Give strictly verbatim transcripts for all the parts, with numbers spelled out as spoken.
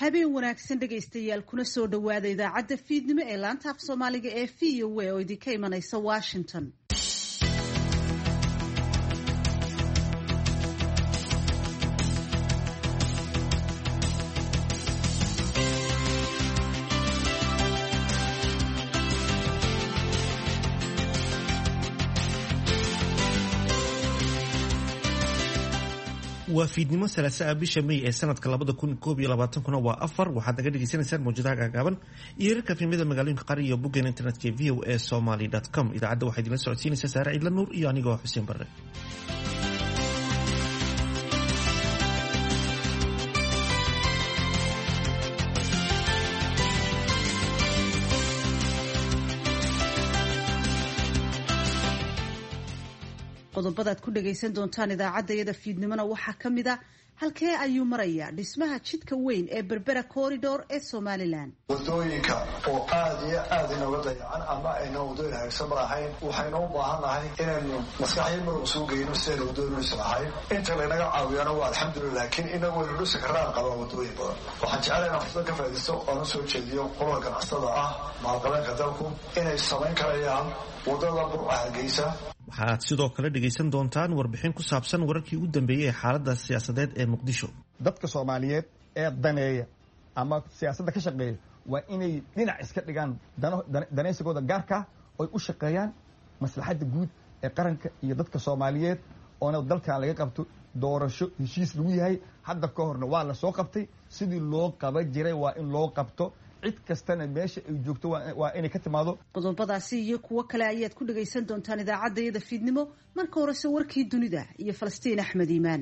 habeen wanaagsan dhegaystayaal kuna soo dhawaada idaacadda fiidnimo ee laanta af soomaaliga ee v o a oo idinka imanaysa Washington. waa fiidnimo salaasaa bisha May ee sanadka labada kun koob iyo labaatan kuna waa afar waxaad naga dhageysanaysaan mawjadaha gaagaaban iyo heerarka filimada magaalooyinka qaar iyo boggan internetka v o a somali dot com. idaacadda waxaa idinla socodsiinaysa Saare Ciidla Nuur iyo anigoo Xuseen Barre. qodobadaad ku dhagaysan doontaan idaacaddayada fiidnimona waxaa ka mid a halkee ayuu marayaa dhismaha jidka weyn ee berbera corridor ee somalilan. wadooyinka oo aada iyo aada inooga dayacan ama ayna wadooyin hagaagsan malahayn waxaynu u baahan nahay inaynu maskaxyo marug soo geyno sidayna wadooyin usan ahayn inta laynaga caawiyana waa alxamdulillah, laakiin inagu waynu dhusi karaan qabaa wadooyin badan. waxaan jecelahay inaan fursad ka faa'iidaysto oona soo jeediyo qolada ganacsatada ah maalqabeenka dalku inay samayn karayaan wadada burca hargeysa. waxaad sidoo kale dhegaysan doontaan warbixin ku saabsan wararkii ugu dambeeyey ee xaaladda siyaasadeed ee muqdisho. dadka soomaaliyeed ee daneeya ama siyaasadda ka shaqeeya waa inay dhinac iska dhigaan danaysigooda gaarka oy u shaqeeyaan maslaxadda guud ee qaranka iyo dadka soomaaliyeed, oona dalkan laga qabto doorasho heshiis lagu yahay. hadda ka horna waa la soo qabtay, sidii loo qaban jiray waa in loo qabto. cid kastana meesha ay joogto waa inay ka timaado. qodobadaasi iyo kuwo kale ayaad ku dhagaysan doontaan idaacaddayada fiidnimo. marka horese warkii dunida iyo Falastiin Axmed Iimaan.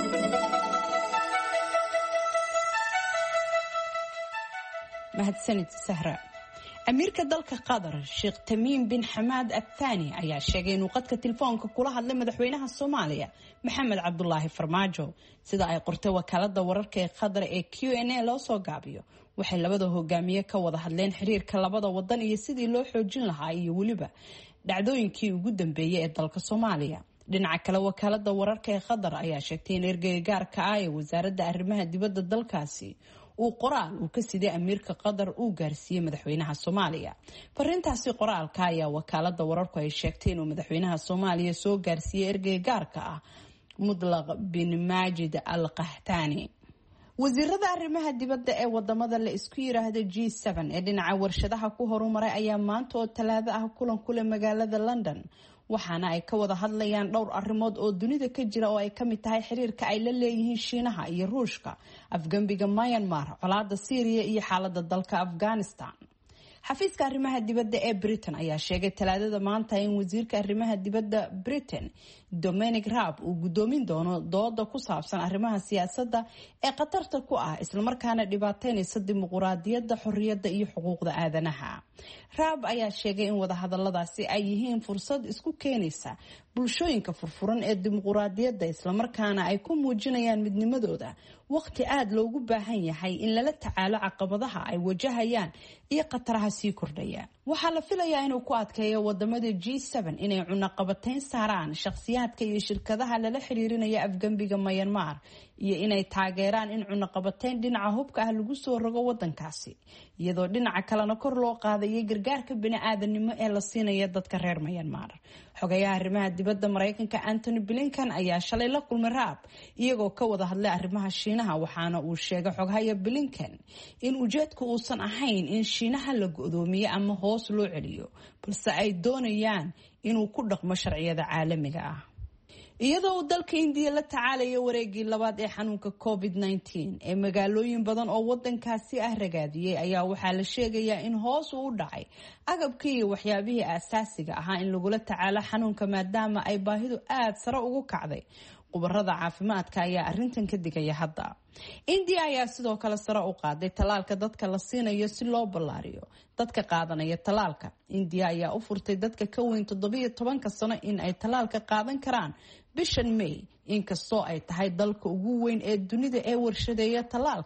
mahadsanid Sahra. amiirka dalka Qatar Sheikh Tamiim bin Hamad Al Thani ayaa sheegay inuu qadka telefoonka kula hadlay madaxweynaha Soomaaliya Maxamed Cabdullaahi Farmaajo, sida ay qortay wakaalada wararka ee Qatar ee Q N A loo soo gaabiyo. waxay labada hogaamiye ka wada hadleen xiriirka labada wadan iyo sidii loo xoojin lahaa iyo waliba dhacdooyinkii ugu dambeeyay ee dalka Soomaaliya. dhinaca kale wakaalada wararka ee Qatar ayaa sheegtay in ergeyga gaarka ah ee wasaaradda arrimaha dibadda dalkaasi uu qoraal uu ka siday amiirka Qatar uu gaarsiiyay madaxweynaha Soomaaliya. Farintaasi qoraalka ayaa wakaalada wararku ay sheegtay inuu madaxweynaha Soomaaliya soo gaarsiiyay ergeyga gaarka ah Mudlaq bin Majid Al Qahtani. wasiirada arrimaha dibadda ee wadamada la isku yiraahdo G seven ee dhinaca warshadaha ku horumaray ayaa maanta oo talaado ah kulan kule magaalada London, waxaana ay ka wada hadlayaan dhowr arrimood oo dunida ka jira oo ay ka mid tahay xiriirka ay la leeyihiin Shiinaha iyo Ruushka, afgambiga Myanmar, colaadda Syria iyo xaaladda dalka Afghanistan. xafiiska arrimaha dibadda ee Britain ayaa sheegay talaadada maanta in wasiirka arrimaha dibadda Britain Dominic Raab uu gudoomin doono dooda ku saabsan arrimaha siyaasadda ee khatarta ku ah isla markaana dhibaateynaysa dimuqraadiyadda, xorriyadda iyo xuquuqda aadanaha. Raab ayaa sheegay in wadahadaladaasi ay yihiin fursad isku keenaysa bulshooyinka furfuran ee dimuqraadiyadda isla markaana ay ku muujinayaan midnimadooda waqti aad loogu baahan yahay in lala tacaalo caqabadaha ay wajahayaan iyo khataraha sii kordhaya. waxaa la filayaa inuu ku adkeeyo wadamada G seven inay cunaqabatayn saaraan shakhsiyaadka iyo shirkadaha lala xiriirinaya afgambiga Myanmar iyo inay taageeraan in cunaqabatayn dhinaca hubka ah lagu soo rogo wadankaasi, iyadoo dhinaca kalena kor loo qaadayay gargaarka bini'aadanimo ee la siinaya dadka reer Myanmar. xogayaha arrimaha dibadda Mareykanka Anthony Blinken ayaa shalay la kulmay Raab iyagoo ka wada hadlay arrimaha Shiinaha, waxaana uu sheegay xogahaya Blinken in ujeedku uusan ahayn in Shiinaha la go'doomiyo ama hoos loo celiyo, balse ay doonayaan inuu ku dhaqmo sharciyada caalamiga ah. iyadoo uu dalka India la tacaalayo wareegii labaad ee xanuunka covid nineteen ee magaalooyin badan oo wadankaasi ah ragaadiyay, ayaa waxaa la sheegayaa in hoos u dhacay agabkii iyo waxyaabihii aasaasiga ahaa in lagula tacaalo xanuunka maadaama ay baahidu aad sare ugu kacday. khubarada caafimaadka ayaa arrintan ka digaya hadda. India ayaa sidoo kale sare u qaaday talaalka dadka la siinayo si loo ballaariyo dadka qaadanaya talaalka. India ayaa u furtay dadka ka weyn toddobiyo tobanka sano in ay talaalka qaadan karaan bishan May, inkastoo ay tahay dalka ugu weyn ee dunida ee warshadeeya talaalka.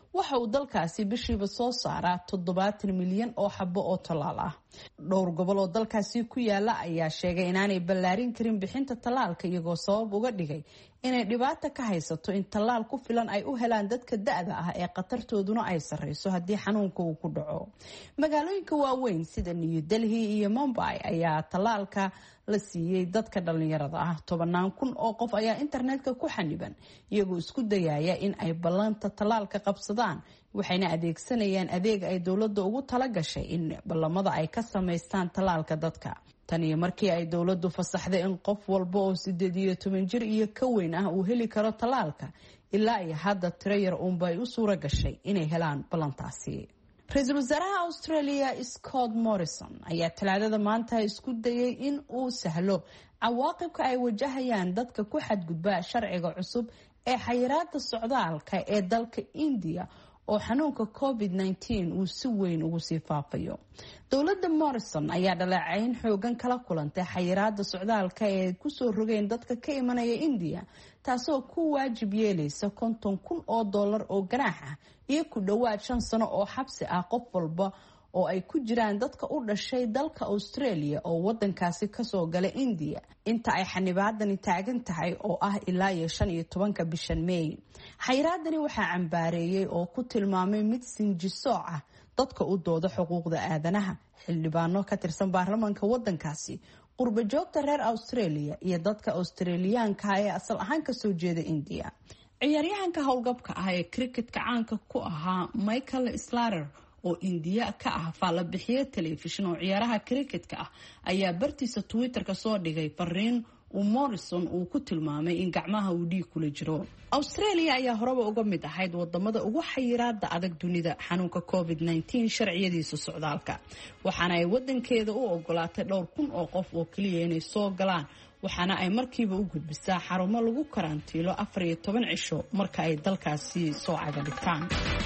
waxa uu dalkaasi bishiiba soo saaraa toddobaatan milyan oo xabo oo tallaal ah. dhowr gobol oo dalkaasi ku yaala ayaa sheegay inaanay ballaarin karin bixinta tallaalka iyagoo sabab uga dhigay inay dhibaato ka haysato in tallaal ku filan ay u helaan dadka da-da ah ee khatartooduna ay sarreyso haddii xanuunka uu ku dhaco. magaalooyinka waaweyn sida New Delhi iyo Mumbai ayaa tallaalka la siiyey dadka dhalinyarada ah. tobanaan kun oo qof ayaa internetka ku xaniban iyagoo isku dayaya in ay ballanta tallaalka qabsadaan, waxayna adeegsanayaan adeeg ay dowladda ugu tala gashay in ballamada ay ka samaystaan tallaalka dadka. tan iyo markii ay dowladdu fasaxday in qof walba oo sideed iyo toban jir iyo ka weyn ah uu heli karo tallaalka, ilaa iyo hadda tiro yar uunba ay u suura gashay inay helaan ballantaasi. ra-iisul wasaaraha Australia Scott Morrison ayaa talaadada maanta isku dayay in uu sahlo cawaaqibka ay wajahayaan dadka ku xadgudba sharciga cusub ee xayiraadda socdaalka ee dalka India oo xanuunka covid nineteen uu si weyn ugu sii faafayo. dowladda Morrison ayaa dhaleecayn xoogan kala kulantay xayiraadda socdaalka ee ku soo rogeen dadka ka imanaya India, taasoo ku waajib yeelaysa konton kun oo dollar oo ganaax ah iyo ku dhawaad shan sano oo xabsi ah qof walba oo ay ku jiraan dadka u dhashay dalka Australia oo wadankaasi kasoo galay India inta ay xanibaadani taagan tahay oo ah ilaa iyo shan iyo tobanka bishan May. xayiraadani waxaa cambaareeyay oo ku tilmaamay mid sinjisooc ah dadka u dooda xuquuqda aadanaha, xildhibaano ka tirsan baarlamaanka wadankaasi, qurba joogta reer Australia iyo dadka Australiyaanka ee asal ahaan kasoo jeeda India. ciyaaryahanka howlgabka ah ee cricketka caanka ku ahaa Michael Slater oo India ka ah faalabixiye telefishin oo ciyaaraha cricketka ah ayaa bartiisa Twitter-ka soo dhigay fariin uu Morrison uu ku tilmaamay in gacmaha uu dhiig kula jiro. Australia ayaa horeba uga mid ahayd wadamada ugu xayiraada adag dunida xanuunka covid nineteen sharciyadiisa socdaalka, waxaana ay wadankeeda u ogolaatay dhowr kun oo qof oo kaliya inay soo galaan, waxaana ay markiiba u gudbisaa xarumo lagu karantiilo afar iyo toban cisho marka ay dalkaasi soo caga dhigtaan.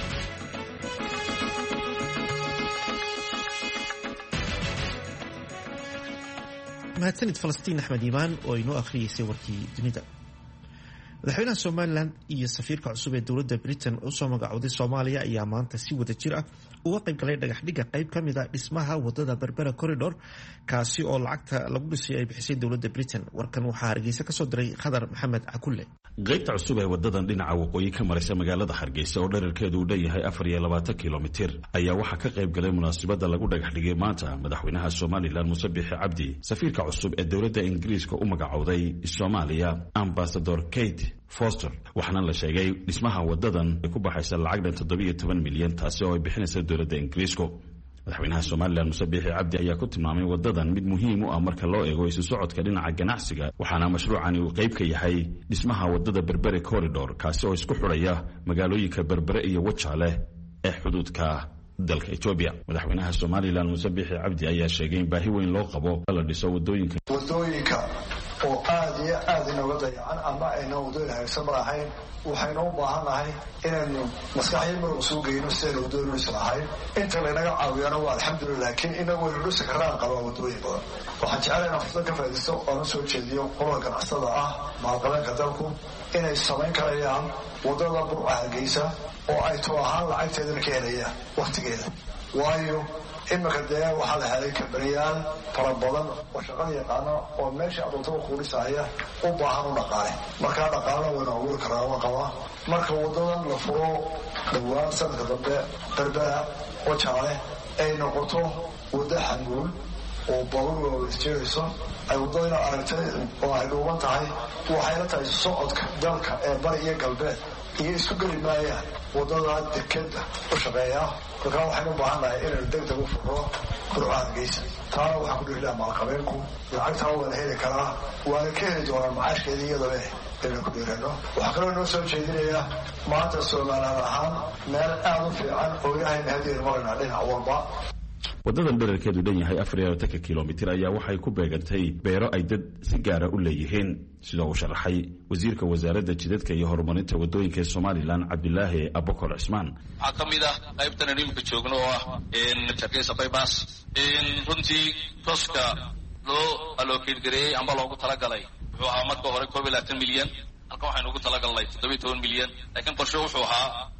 mahadsanid falastiin axmed iimaan oo inoo akhriyeysay warkii dunida. madaxweynaha somalilan iyo safiirka cusub ee dowladda britain usoo magacooday soomaaliya ayaa maanta si wada jir ah uga qayb galay dhagaxdhigga qayb ka mid a dhismaha wadada berbera corridor, kaasi oo lacagta lagu dhisay ay bixisay dowladda britain. warkan waxaa hargeysa kasoo diray khadar maxamed cakulle. qaybta cusub ee wadadan dhinaca waqooyi ka maraysa magaalada hargeysa oo dherarkeedu uu dhanyahay afar iyo labaatan kilomitir ayaa waxaa ka qayb galay munaasabada lagu dhagaxdhigay maanta madaxweynaha somalilan Muuse Biixi Cabdi, safiirka cusub ee dowladda ingiriiska u magacowday soomaaliya ambassador Kate Foster. waxaana la sheegay dhismaha wadadan ay ku baxaysa lacag dhan toddobiyo toban milyan, taasi oo ay bixinaysa dowladda ingiriisku. madaxweynaha somalilan Muuse Biixi Cabdi ayaa ku tilmaamay wadadan mid muhiim u ah marka loo eego isu socodka dhinaca ganacsiga, waxaana mashruucani uu qayb ka yahay dhismaha wadada berbere corridor, kaasi oo isku xidhaya magaalooyinka berbere iyo wajaale ee xuduudka dalka Ethiopia. madaxweynaha somalilan Muuse Biixi Cabdi ayaa sheegay in baahi weyn loo qabo la dhiso wadooyinka wadooyinka oo aad iyo aad inooga dayacan ama ayna wadooyin haysan malahayn. waxaynu u baahannahay inaynu maskaxyo marug soo geyno sidaynu wadooyin isu lahayn. inta laynaga caawiyana waa alxamdulillah, laakiin inagu waynu dhusi karnaan qabaa wadooyin badan. waxaan jecelahay inaan fursad ka faa'iidaysto oona soo jeediyo qolada ganacsada ah maalqabeenka dalku inay samayn karayaan wadada burca Hargeysa oo ay too ahaan lacagteedana ka helayaan waqtigeeda, waayo imika dee waxaa la helay kabaniyaal fara badan oo shaqada yaqaana oo meesha adoontada kuulisahaya u baahan u dhaqaale. markaa dhaqaalena waynu abuuri karaa ma qabaa. marka wadadan la furo dhowaan sanadka dambe berbera wajaale ay noqoto waddo xanguul oo baabuur isjeerayso, ay wadadana aragtay oo ay dhuuban tahay, waxayna tahay socodka dalka ee bari iyo galbeed iyo isku geli maayaan wadada dekeda u shaqeeya. markaa waxaynu u baahannahay inaynu degdeg u furno burca Hargeysa. taana waxaan ku dhihi lahaa maalqabeenku lacagtaa waa la heli karaa, waana ka heli doonaan macaashkeeda iyadaba inaynu ku dhiirano. waxaa kaloo inoo soo jeedinaya maanta Somaliland ahaan meel aad u fiican oo ilahayna hadiyaynu maraynaa dhinac walba. wadadan dherarkeedu dhan yahay afar iyo labaatan kilomitir ayaa waxay ku beegantay beero ay dad si gaara u leeyihiin, sidoo uu sharaxay wasiirka wasaaradda jidadka iyo horumarinta wadooyinka ee Somaliland Cabdilaahi Abukar Cismaan. waxaa ka mid ah qaybtan nimka joogno oo ah in Hargeysa bypass in runtii toska loo allocate gareeyay amba loogu talagalay wuxuu ahaa marka hore koob iyo labaatan milyan, halka waxaynu ugu talagalnay toddobiyo toban milyan, laakiin qorshe wuxuu ahaa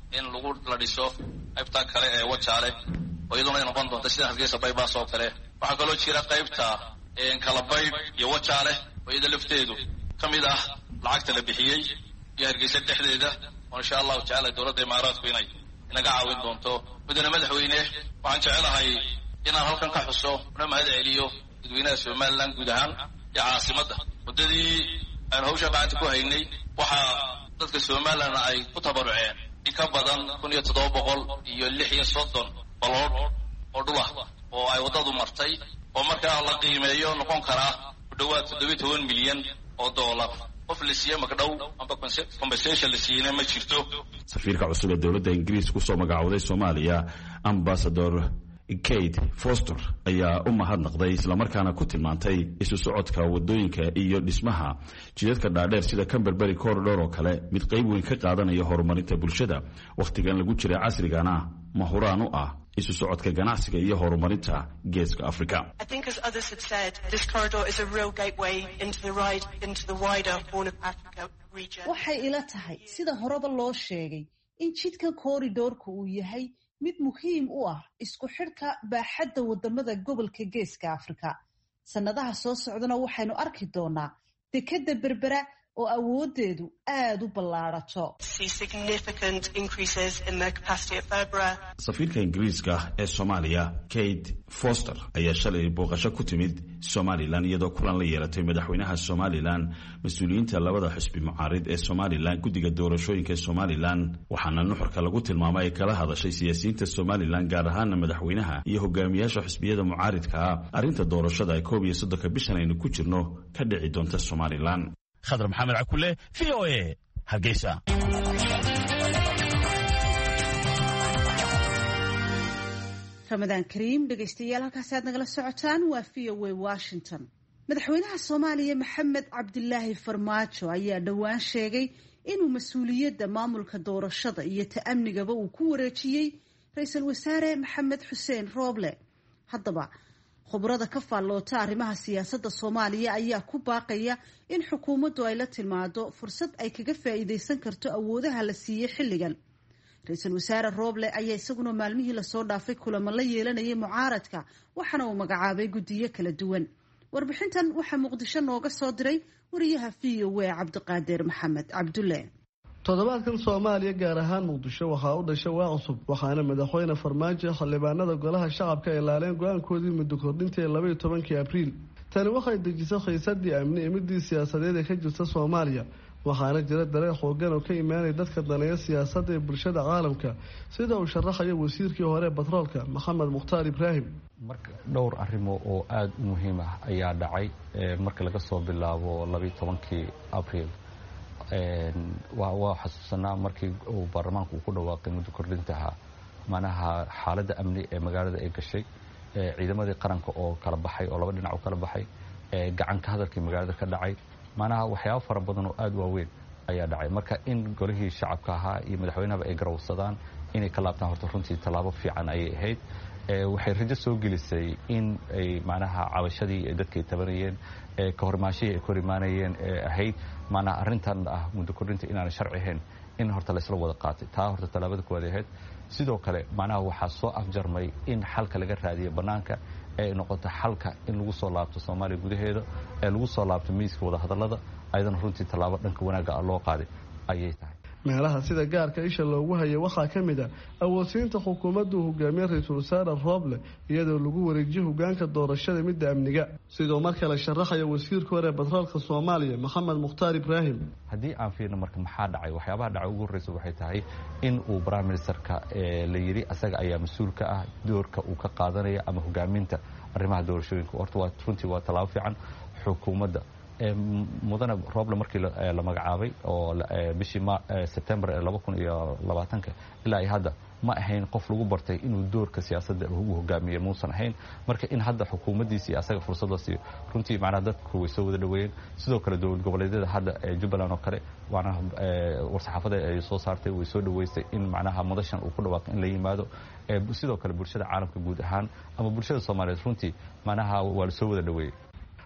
in lagu la dhiso qaybta kale ee wajaale oo iyaduna ay noqon doonto sida Hargeysa bypass oo kale waxaa kaloo jira qaybta Kalabayd iyo wajaale oo iyada lafteedu ka mid ah lacagta la bixiyey iyo Hargeysa dhexdeeda oo insha Allah taala dowladda Imaaraadku inay inaga caawin doonto mudane madaxweyne waxaan jecelahay inaan halkan ka xuso una mahad celiyo dadweynaha Somaliland guud ahaan iyo caasimadda muddadii aan hawsha gacanta ku haynay waxaa dadka Somaliland ay ku tabaruceen in ka badan kun iyo toddoba boqol iyo lix iyo soddon balood oo dhul ah oo ay wadadu martay oo markaa la qiimeeyo noqon kara ku dhawaad toddoba iyo toban milyan oo dollar qof la siiyay magdhow amba compensation la siiyay ma jirto. safiirka cusub ee dowladda Ingiriiska ku soo magacaawaday Soomaaliya ambassador Kate Foster ayaa u mahadnaqday isla markaana ku tilmaantay isu socodka wadooyinka iyo dhismaha jidadka dhaadheer sida Canterbury Corridor oo kale mid qayb weyn ka qaadanaya horumarinta bulshada waqtigan lagu jiray casrigana mahuraan u ah isu socodka ganacsiga iyo horumarinta geeska Afrika. I think as others have said, this corridor is a real gateway into the ride into the wider Horn of Africa region. waxay ila tahay sida horeba loo sheegay in jidka corridorku uu yahay mid muhiim u ah isku xidhka baaxadda wadamada gobolka geeska Afrika. sanadaha soo socdana waxaynu arki doonaa dekada berbera oo awoodeedu aad u ballaarato. safiirka Ingiriiska ee Soomaaliya Kate Foster ayaa shalay booqasho ku timid Somaliland iyadoo kulan la yeelatay madaxweynaha Somaliland mas'uuliyiinta labada xisbi mucaarid ee Somaliland guddiga doorashooyinka ee Somaliland waxaana nuxurka lagu tilmaamay kala hadashay siyaasiyiinta Somaliland gaar ahaan madaxweynaha iyo hogaamiyaasha xisbiyada mucaaridka arrinta doorashada ay koob iyo soddon bishan aynu ku jirno ka dhici doonta Somaliland. خضر محمد عكولة في او اي هرقيسة. رمضان كريم dhegeystayaal halkaas aad nagala socotaan waa v o a Washington. madaxweynaha Soomaaliya Maxamed Cabdilaahi Farmaajo ayaa dhawaan sheegay inuu mas'uuliyadda maamulka doorashada iyo ta'amnigaba uu ku wareejiyay ra'iisul wasaare Maxamed Xuseen Rooble. haddaba khubarada ka faalloota arrimaha siyaasadda Soomaaliya ayaa ku baaqaya in xukuumaddu ay la timaado fursad ay kaga faa'iideysan karto awoodaha la siiyay xilligan. ra'iisul wasaare Rooble ayaa isaguna maalmihii la soo dhaafay kulamo la yeelanayay mucaaradka waxaana uu magacaabay guddiyo kala duwan. warbixintan waxaa Muqdisho nooga soo diray wariyaha v o a Cabdiqaadir Maxamed Cabdulle. toddobaadkan Soomaaliya gaar ahaan Muqdisho waxaa u dhashay waa cusub waxaana madaxweyne Farmaajo xildhibaanada golaha shacabka ay ilaaleen go'aankoodii muddo kordhinta ee laba iyo tobankii Abriil. tani waxay dejisay xiisadii amni ee midii siyaasadeed ee ka jirta Soomaaliya waxaana jira dareen xooggan oo ka imaanay dadka daneeya siyaasadda ee bulshada caalamka sida uu sharaxayo wasiirkii hore batroolka Maxamed Mukhtaar Ibraahim. marka dhowr arrimo oo aad u muhiim ah ayaa dhacay marka laga soo bilaabo laba iyo tobankii Abriil. waa xasuusanaa markii uu baarlamaanku ku dhawaaqay muddo kordhintaha manaha xaaladda amni ee magaalada ay gashay ciidamadii qaranka oo kala baxay oo laba dhinac u kala baxay gacan ka hadalkii magaalada ka dhacay manaha waxyaabo fara badan oo aad waaweyn ayaa dhacay marka in golihii shacabka ahaa iyo madaxweynahaba ay garawsadaan inay ka laabtaan horta runtii tallaabo fiican ayay ahayd. waxay rajo soo gelisay in ay manaha cabashadii ay dadka ay tabanayeen ka hormaashihii ay ku hor imaanayeen ahayd maanaha arrintan ah muddo kordhinta inaanay sharci ahayn in horta la isla wada qaatay taa horta tallaabada kuwaad ahayd. sidoo kale macnaha waxaa soo afjarmay in xalka laga raadiyo bannaanka ee noqoto xalka in lagu soo laabto Soomaaliya gudaheeda ee lagu soo laabto miiska wada hadallada aydan runtii tallaabo dhanka wanaagga ah loo qaaday ayay tahay. meelaha sida gaarka isha loogu hayo waxaa ka mid ah awoodsiinta xukuumaddu hogaamiye ra'iisul wasaare Rooble iyadoo lagu wareejiyo hogaanka doorashada midda amniga sidoo marka la sharaxayo wasiirka hore batroolka Soomaaliya Maxamed Mukhtaar Ibraahim. haddii aan fiirno marka maxaa dhacay waxyaabaha dhacay ugu horreysay waxay tahay in uu prime ministerka la yiri asaga ayaa mas'uul ka ah doorka uu ka qaadanaya ama hogaaminta arrimaha doorashooyinka. horta waa runtii waa tallaabo fiican xukuumadda mudane Rooble markii la magacaabay oo bishii September laba kun iyo labaatan ilaa ay hadda ma ahayn qof lagu bartay inuu doorka siyaasadda uu hogaamiyo muusan ahayn marka in hadda xukuumaddiisii asaga fursad la siiyo runtii macnaha dadku way soo wada dhaweeyeen. sidoo kale dowlad goboleedyada hadda ee Jubbaland oo kale macnaha warsaxaafada ay soo saartay way soo dhaweysay in macnaha madashan uu ku dhawaaqo in la yimaado. sidoo kale bulshada caalamka guud ahaan ama bulshada Soomaaliyeed runtii macnaha waa la soo wada dhaweeyay.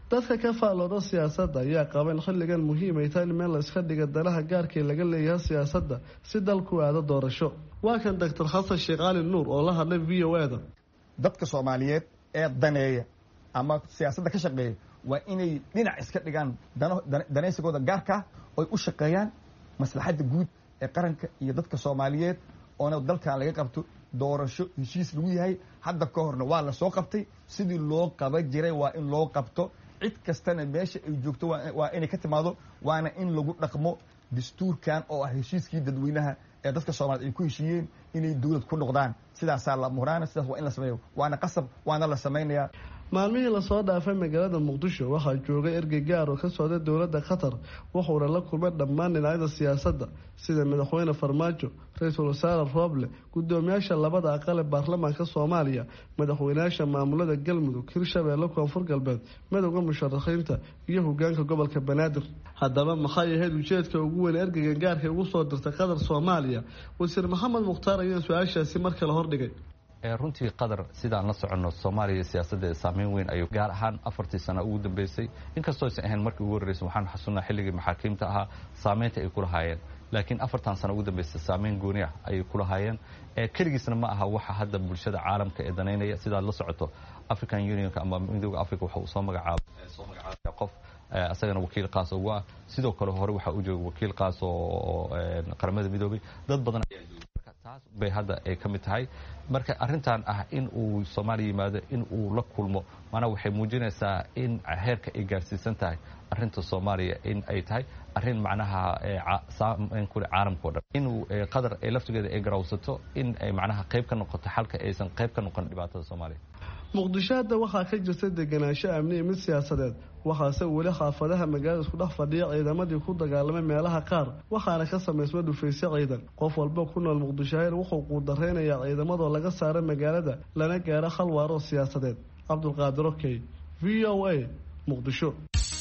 dadka ka faalooda siyaasadda ayaa qaba in xilligan muhiim ay tahay in meel la iska dhiga danaha gaarkii laga leeyahay siyaasadda si dalku aado doorasho. waa kan doctor xasan sheekh cali nuur oo la hadlay v o e da. dadka Soomaaliyeed ee daneeya ama siyaasadda ka shaqeeya waa inay dhinac iska dhigaan danaysigooda gaarka oo ay u shaqeeyaan maslaxadda guud ee qaranka iyo dadka Soomaaliyeed oo dalkan laga qabto doorasho heshiis lagu yahay. hadda ka horna waa la soo qabtay sidii loo qaban jiray waa in loo qabto. cid kastana meesha ay joogto waa inay ka timaado waana in lagu dhaqmo dastuurkan oo ah heshiiskii dadweynaha ee dadka Soomaaliyeed ay ku heshiiyeen inay dawlad ku noqdaan. sidaasaa la muraana sidaas waa in la sameeyo waana qasab waana la samaynayaa. maalmihii lasoo dhaafay magaalada muqdisho waxaa joogay ergey gaar oo ka socda dowladda qatar wuxuuna la kulmay dhammaan dhinacyada siyaasadda sida madaxweyne farmaajo, ra-iisul wasaare Roble, gudoomiyaasha labada aqal ee baarlamaanka Soomaaliya, madaxweynayaasha maamulada Galmudug, Hirshabeelle, Koonfur Galbeed, midowga musharaxiinta iyo hogaanka gobolka Banaadir. haddaba maxay ahayd ujeedka ugu weyn ergeygan gaarka ugu soo dirtay qatar Soomaaliya? wasiir Maxamed Mukhtaar ayaa su-aashaasi mar kale hordhigay. runtii qatar sidaan la soconno Soomaaliya siyaasadda saameyn weyn ayuu gaar ahaan afartii sano ugu dambeysay inkastoo aysan ahayn markii ugu horeysay waxaan xasuusnaa xilligii maxaakiimta ahaa saameynta ay ku lahaayeen laakiin afartan sano ugu dambeysay saameyn gooni ah ayay ku lahaayeen ee kaligiisna ma aha waxa hadda bulshada caalamka ee daneynaya sidaad la socoto African Union ama midowga Afrika waxa uu soo magacaabay soo magacaabay qof asagana wakiil qaas ugu ah sidoo kale hore waxa uu joogay wakiil qaas oo qaramada midoobay dad badan taas bay hadda ay ka mid tahay marka arrintan ah in uu Soomaaliya yimaado in uu la kulmo maana waxay muujinaysaa in heerka ay gaarsiisan tahay arrinta Soomaaliya in ay tahay arrin macnaha saameyn ku leh caalamka oo dhan inuu qadar ay laftigeeda ay garawsato in ay macnaha qayb ka noqoto xalka aysan qayb ka noqon dhibaatada Soomaaliya. muqdisho hadda waxaa ka jirta deganaansho amni iyo mid siyaasadeed waxaase weli xaafadaha magaalada isku dhex fadhiya ciidamadii ku dagaalamay meelaha qaar waxaana ka samaysma dhufaysyo ciidan. qof walba ku nool muqdisho wuxuu quudareynayaa ciidamadoo laga saara magaalada lana gaaro xal waaro siyaasadeed. cabdulqaadir okey v o a muqdisho.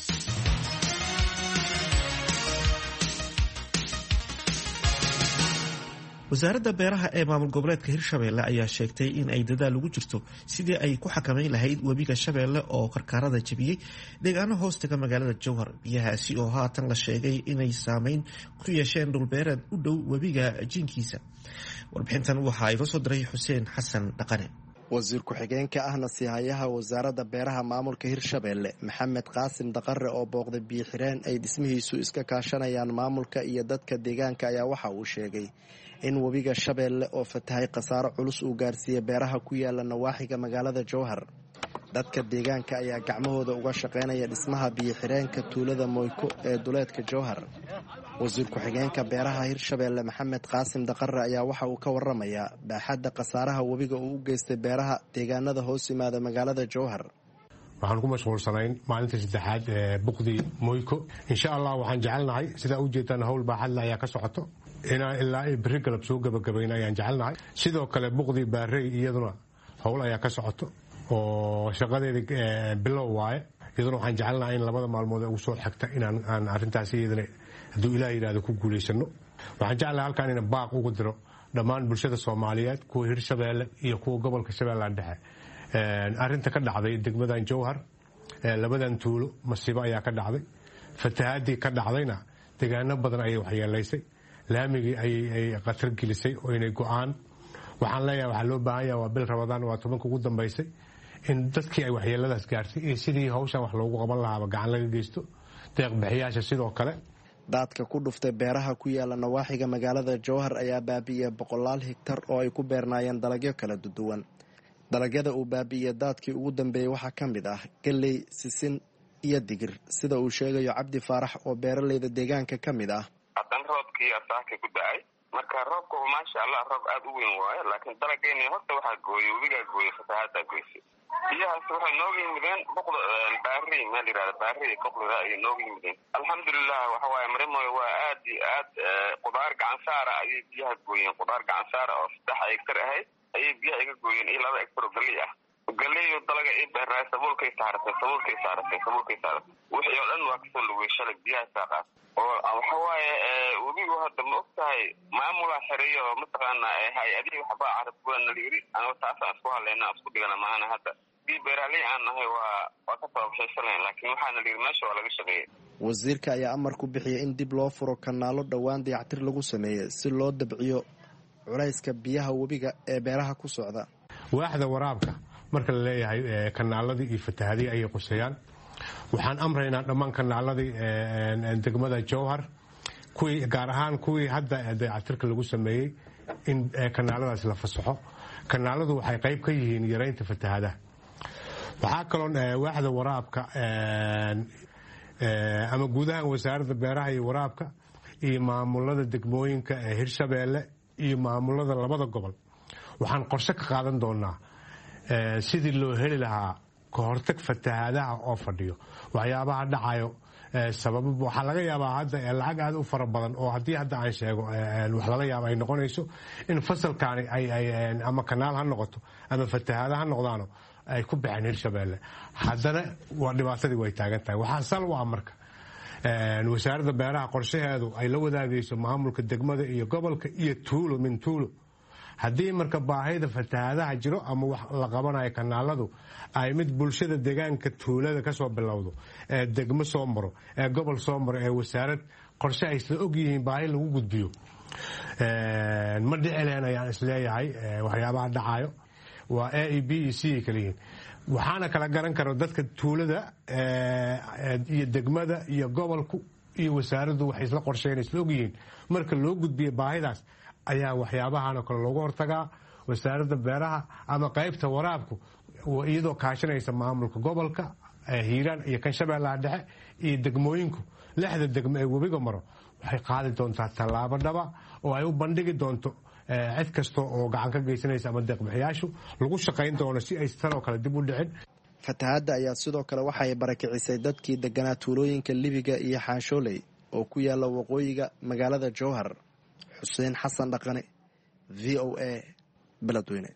wasaaradda beeraha ee maamul goboleedka Hirshabeelle ayaa sheegtay in ay dadaal ugu jirto sidii ay ku xakameyn lahayd webiga Shabeelle oo karkarada jabiyay deegaano hoostaga magaalada Jowhar. biyahaasi oo haatan la sheegay inay saameyn ku yeesheen dhulbeereed u dhow webiga jinkiisa. warbixintan waxa ay soo diray Xuseen Xasan Dhaqane. wasiir ku-xigeenka ahna sihayaha wasaaradda beeraha maamulka Hirshabeelle Maxamed Qaasim Daqare oo booqday biyo xireen ay dhismihiisu iska kaashanayaan maamulka iyo dadka deegaanka ayaa waxa uu sheegay in webiga Shabeelle oo fatahay khasaaro culus uu gaarsiiyay beeraha ku yaala nawaaxiga magaalada Jowhar. dadka deegaanka ayaa gacmahooda uga shaqeynaya dhismaha biyo xireenka tuulada Moyko ee duleedka Jowhar. wasiir ku-xigeenka beeraha Hirshabeelle Maxamed Qaasim Daqare ayaa waxa uu ka waramayaa baaxadda khasaaraha webiga uu u geystay beeraha deegaanada hoos yimaada magaalada Jowhar. waxaan ku mashquulsanayn maalinta saddexaad ee buqdii Moyko. insha Allah waxaan jecelnahay sida u jeedaan hawl baaxad la ayaa ka socoto inaan ilaa ay bari galab soo gabagabayna ayaan jecelnahay. sidoo kale buqdii Baarey iyaduna hawl ayaa ka socoto oo shaqadeeda bilow waaye iyaduna waxaan jecelnahay in labada maalmood ee ugu soo xigta inaan aan arrintaas iyadana hadduu ilaahay yiraahdo ku guuleysano. waxaan jeclahay halkaan inaan baaq ugu diro dhammaan bulshada Soomaaliyeed kuwa Hirshabeelle iyo kuwa gobolka Shabeellaha Dhexe. arrinta ka dhacday degmadan Jowhar labadan tuulo masiibo ayaa ka dhacday. fatahaadii ka dhacdayna deegaano badan ayay waxyeelaysay laamigii ayay qatar gelisay oo inay go'aan. waxaan leeyahay waxaa loo baahan yahay waa bil Ramadaan waa tobanka ugu dambeysay in dadkii ay waxyeeladaas gaartay iyo sidii hawshan wax loogu qaban lahaaba gacan laga geysto. deeq bixiyaasha sidoo kale daadka ku dhuftay beeraha ku yaala nawaaxiga magaalada Jowhar ayaa baabi'iyay boqolaal hektar oo ay ku beernaayeen dalagyo kala duwan. dalagyada uu baabi'iyay daadkii ugu dambeeyay waxaa ka mid ah galley, sisin iyo digir sida uu sheegayo Cabdi Faarax oo beeraleyda deegaanka ka mid ah. hadan roobkii asaaka ku da'ay marka roobku maasha Allah roob aad u weyn waaye laakiin dalagayna horta waxa gooyay webiga gooyay fatahaada gooysay. biyahaas waxay nooga yimideen boqol baari meel yiraahdo baari qoqlira ay nooga yimideen. alxamdulillah waxa waaye marimoy waa aad iyo aad qudaar gacan saara ay biyaha gooyeen qudaar gacan saara oo saddex hektar ahayd ay biyaha iga gooyeen ilaa laba hektar galey ah. galey dalaga ay beeray sabulkay saartay sabulkay saartay sabulkay saartay wixii oo dhan waa kasoo lugeey shalay biyaha saaqaa oo waxa waaye webigu hadda ma ogtahay maamula xiriyo mataqaana hay-adii waxba carabkuwa naliyiri ana taas aan isku hadlayna isku dhigana maana hadda haddii beeraley aan nahay waa waa ka tababshaysanlayn laakiin waxaana liiri meesha waa laga shaqeeyey. wasiirka ayaa amar ku bixiyay in dib loo furo kanaalo dhowaan dayactir lagu sameeyey si loo dabciyo culayska biyaha webiga ee beeraha ku socda. waaxda waraabka marka la leeyahay kanaaladii iyo fatahadii ayay quseeyaan. waxaan amraynaa dhammaan kanaaladii degmada jowhar kuwii gaar ahaan kuwii hadda dayactirka lagu sameeyey in kanaaladaas la fasaxo. kanaaladu waxay qayb ka yihiin yaraynta fatahadaha. waxaa kaloo waaxda waraabka ama guud ahaan wasaaradda beeraha iyo waraabka iyo maamulada degmooyinka ee hirshabeelle iyo maamulada labada gobol waxaan qorshe ka qaadan doonaa sidii loo heli lahaa kahortag fatahadaha oo fadhiyo. waxyaabaha dhacayo sababa waxaa laga yaabaa hadda lacag aad u fara badan oo haddii hadda aan sheego wax laga yaaba ay noqonayso in fasalkaani ama kanaal ha noqoto ama fatahada ha noqdaano ay ku baxeen hirshabeelle. haddana waa dhibaatadii way taagan tahay. waxaa sal u ah marka wasaaradda beeraha qorshaheedu ay la wadaagayso maamulka degmada iyo gobolka iyo tuulo min tuulo. haddii marka baahida fatahadaha jiro ama wax la qabanayo kanaaladu ay mid bulshada deegaanka tuulada kasoo bilowdo ee degmo soo maro ee gobol soo maro ee wasaarad qorshe ay isla ogyihiin baahi lagu gudbiyo ma dhici leen ayaan isleeyahay. waxyaabaha dhacayo waa a e b e c kaliyiin. waxaana kala garan karo dadka tuulada iyo degmada iyo gobolku iyo wasaaraddu waxay isla qorsheyn isla ogyihiin marka loo gudbiyo baahidaas ayaa waxyaabahan oo kale loogu hortagaa. wasaaradda beeraha ama qaybta waraabku iyadoo kaashanaysa maamulka gobolka hiiraan iyo kan shabeellaha dhexe iyo degmooyinku lixda degmo ee webiga maro waxay qaadi doontaa tallaabo dhaba oo ay u bandhigi doonto cid kasta oo gacan ka geysanaysa ama deeqbixiyaashu lagu shaqayn doono si ay tanoo kale dib u dhicin. fatahadda ayaa sidoo kale waxay barakicisay dadkii deganaa tuulooyinka libiga iyo xaashooley oo ku yaala waqooyiga magaalada jowhar. xuseen xasan dhaqane v o a beledweyne.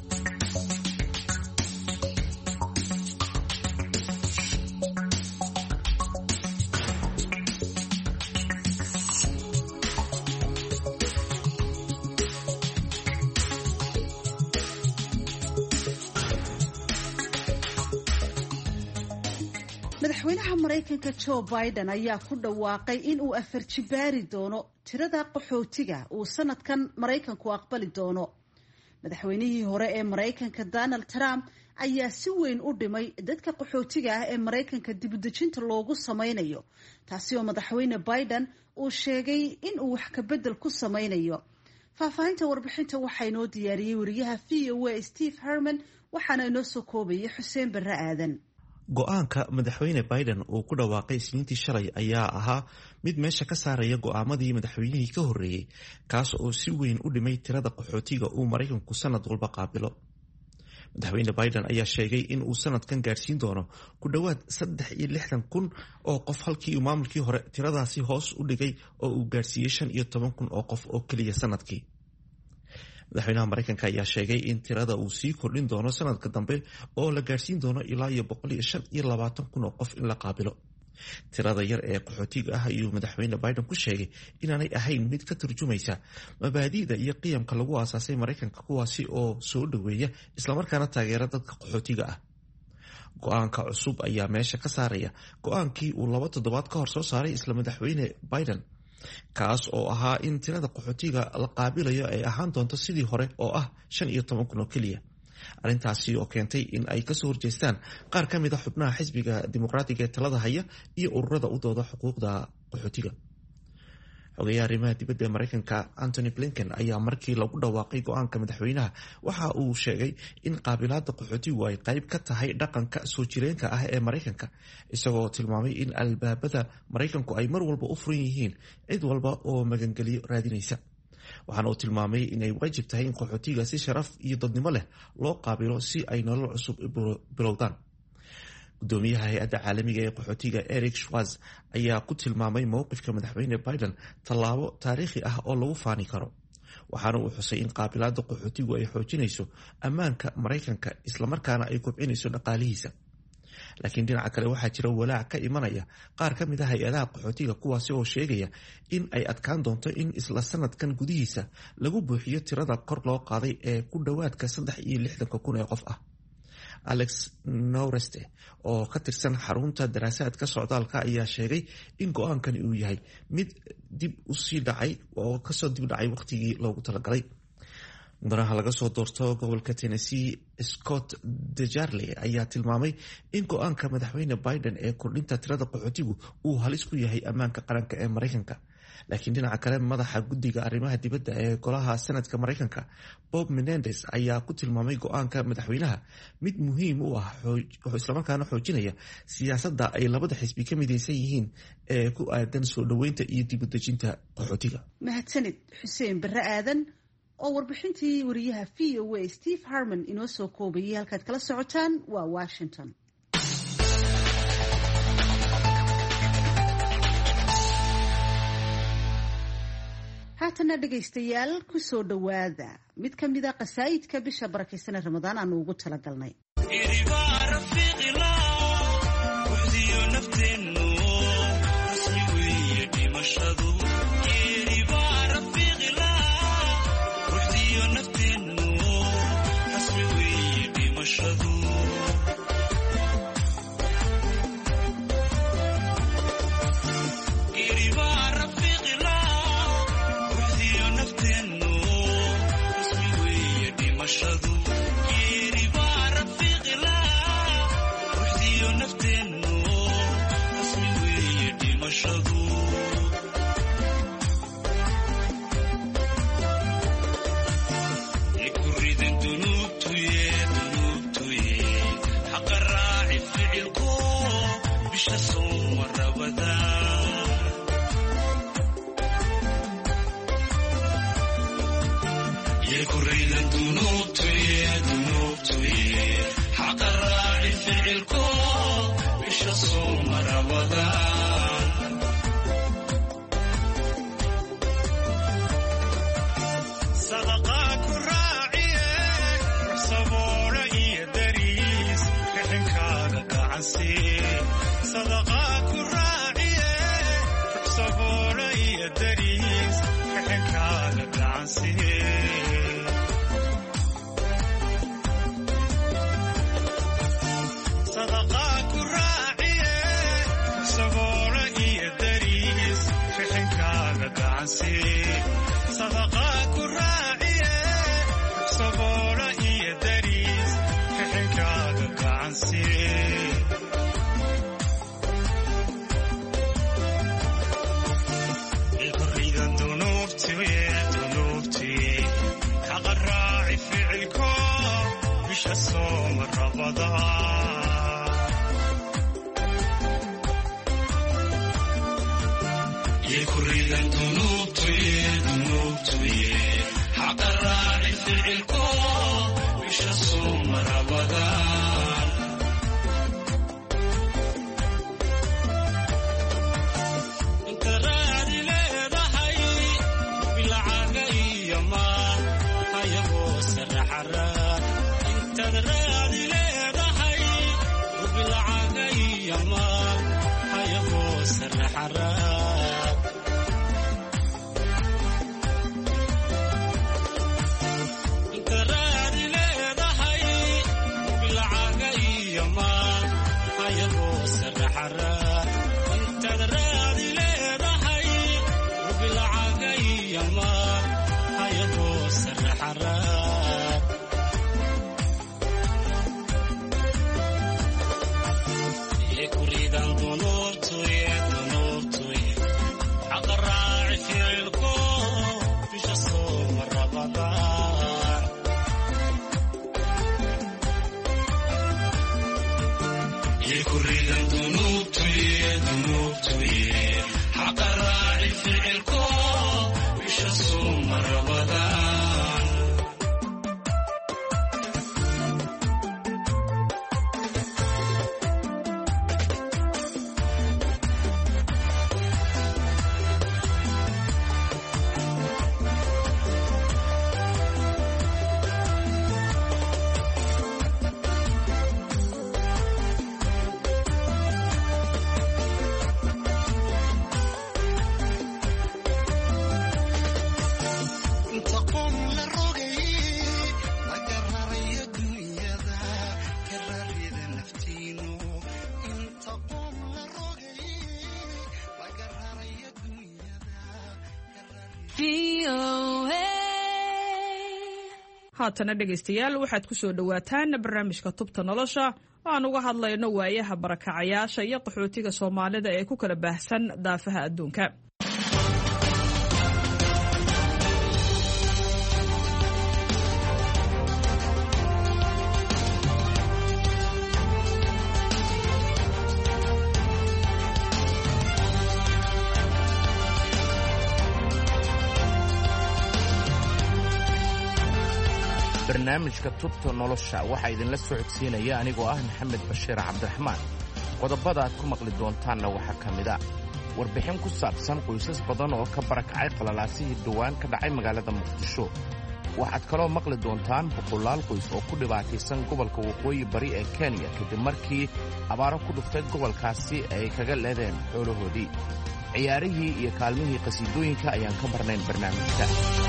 madaxweynaha maraykanka joe biden ayaa ku dhawaaqay in uu afar jibaari doono tirada qaxootiga uu sanadkan maraykanku aqbali doono. madaxweynihii hore ee maraykanka donald trump ayaa si weyn u dhimay dadka qaxootiga ah ee maraykanka dibudejinta loogu samaynayo, taasi oo madaxweyne biden uu sheegay in uu wax ka bedel ku samaynayo. faahfaahinta warbixinta waxaa inoo diyaariyey wariyaha v o a steve herman waxaana inoo soo koobayay xuseen barre aadan. go-aanka madaxweyne biden uu ku dhawaaqay isniintii shalay ayaa ahaa mid meesha ka saaraya go'aamadii madaxweynihii ka horreeyey, kaas oo si weyn u dhimay tirada qaxootiga uu maraykanku sanad walba qaabilo. madaxweyne biden ayaa sheegay in uu sanadkan gaadhsiin doono ku dhowaad saddex iyo lixdan kun oo qof halkii uu maamulkii hore tiradaasi hoos u dhigay oo uu gaadhsiiyey shan iyo toban kun oo qof oo keliya sanadkii. madaxweynaha maraykanka ayaa sheegay in tirada uu sii kordhin doono sanadka dambe oo la gaadhsiin doono ilaa iyo boqol iyo shan iyo labaatan kun oo qof in la qaabilo. tirada yar ee qaxootiga ah ayuu madaxweyne biden ku sheegay inaanay ahayn mid ka turjumaysa mabaadi'da iyo qiyamka lagu aasaasay maraykanka, kuwaasi oo soo dhoweeya islamarkaana taageera dadka qaxootiga ah. go-aanka cusub ayaa meesha ka saaraya go-aankii uu laba toddobaad ka hor soo saaray isla madaxweyne biden, kaas oo ahaa in tirada qaxootiga la qaabilayo ay ahaan doonto sidii hore oo ah shan iyo toban kun oo keliya. arrintaasi oo keentay in ay kasoo horjeestaan qaar ka mid a xubnaha xisbiga dimuqraatiga ee talada haya iyo ururada u dooda xuquuqda qaxootiga. xogeyaha arrimaha dibadda ee maraykanka antony blinken ayaa markii lagu dhawaaqay go-aanka madaxweynaha waxa uu sheegay in qaabilaada qaxootigu ay qayb ka tahay dhaqanka soo jireenka ah ee maraykanka, isagoo tilmaamay in albaabada maraykanku ay mar walba u furan yihiin cid walba oo magangeliyo raadinaysa. waxaana uu tilmaamay inay waajib tahay in qaxootiga si sharaf iyo dadnimo leh loo qaabilo si ay nolol cusub bilowdaan. gudoomiyaha hay-adda caalamiga ee qaxootiga eric schwartz ayaa ku tilmaamay mowqifka madaxweyne biden tallaabo taariikhi ah oo lagu faani karo. waxaana uu xusay in qaabilaada qaxootigu ay xoojinayso ammaanka maraykanka islamarkaana ay kobcinayso dhaqaalihiisa. laakiin dhinaca kale waxaa jira walaac ka imanaya qaar ka mid a hay-adaha qaxootiga, kuwaasi oo sheegaya in ay adkaan doonto in isla sanadkan gudihiisa lagu buuxiyo tirada kor loo qaaday ee ku dhowaadka saddex iyo lixdanka kun ee qof ah. alex noreste oo ka tirsan xarunta daraasaadka socdaalka ayaa sheegay in go-aankani uu yahay mid dib usii dhacay oo kasoo dib dhacay waqtigii loogu talagalay. mudanaha laga soo doorto gobolka Tennessee Scott DeJarle ayaa tilmaamay in go-aanka madaxweyne Biden ee kordhinta tirada qaxootigu uu halis ku yahay ammaanka qaranka ee Mareykanka. laakiin dhinaca kale madaxa guddiga arrimaha dibadda ee golaha sanadka Mareykanka Bob Menendez ayaa ku tilmaamay go-aanka madaxweynaha mid muhiim u ah islamarkaana xoojinaya siyaasadda ay labada xisbi ka midaysan yihiin ee ku aadan soo dhoweynta iyo dib u dejinta qaxootiga. mahadsanid xuseen barre aadan oo warbixintii wariyaha v o a Steve Harman inoo soo koobayay. halkaad kala socotaan waa Washington. haatana dhegaystayaal ku soo dhowaada mid ka mid a qasaa'idka bisha barakaysan ee Ramadaan aanu ugu talagalnay. Inta raadi leedahay bilaa haatana dhegaystayaal waxaad ku soo dhowaataan barnaamijka tubta nolosha oo aan uga hadlayno waayaha barakacayaasha iyo qaxootiga soomaalida ee ku kala baahsan daafaha adduunka. barnaamijka tubta nolosha waxaa idinla socodsiinaya anigoo ah maxamed bashiir cabdiraxmaan. qodobada aad ku maqli doontaanna waxaa ka mid a warbixin ku saabsan qoysas badan oo ka barakacay qalalaasihii dhowaan ka dhacay magaalada muqdisho. waxaad kaloo maqli doontaan boqolaal qoys oo ku dhibaataysan gobolka waqooyi bari ee kenya kadib markii abaaro ku dhuftay gobolkaasi ay kaga leedeen xoolahoodii. ciyaarihii iyo kaalmihii qasiidooyinka ayaan ka marnayn barnaamijka.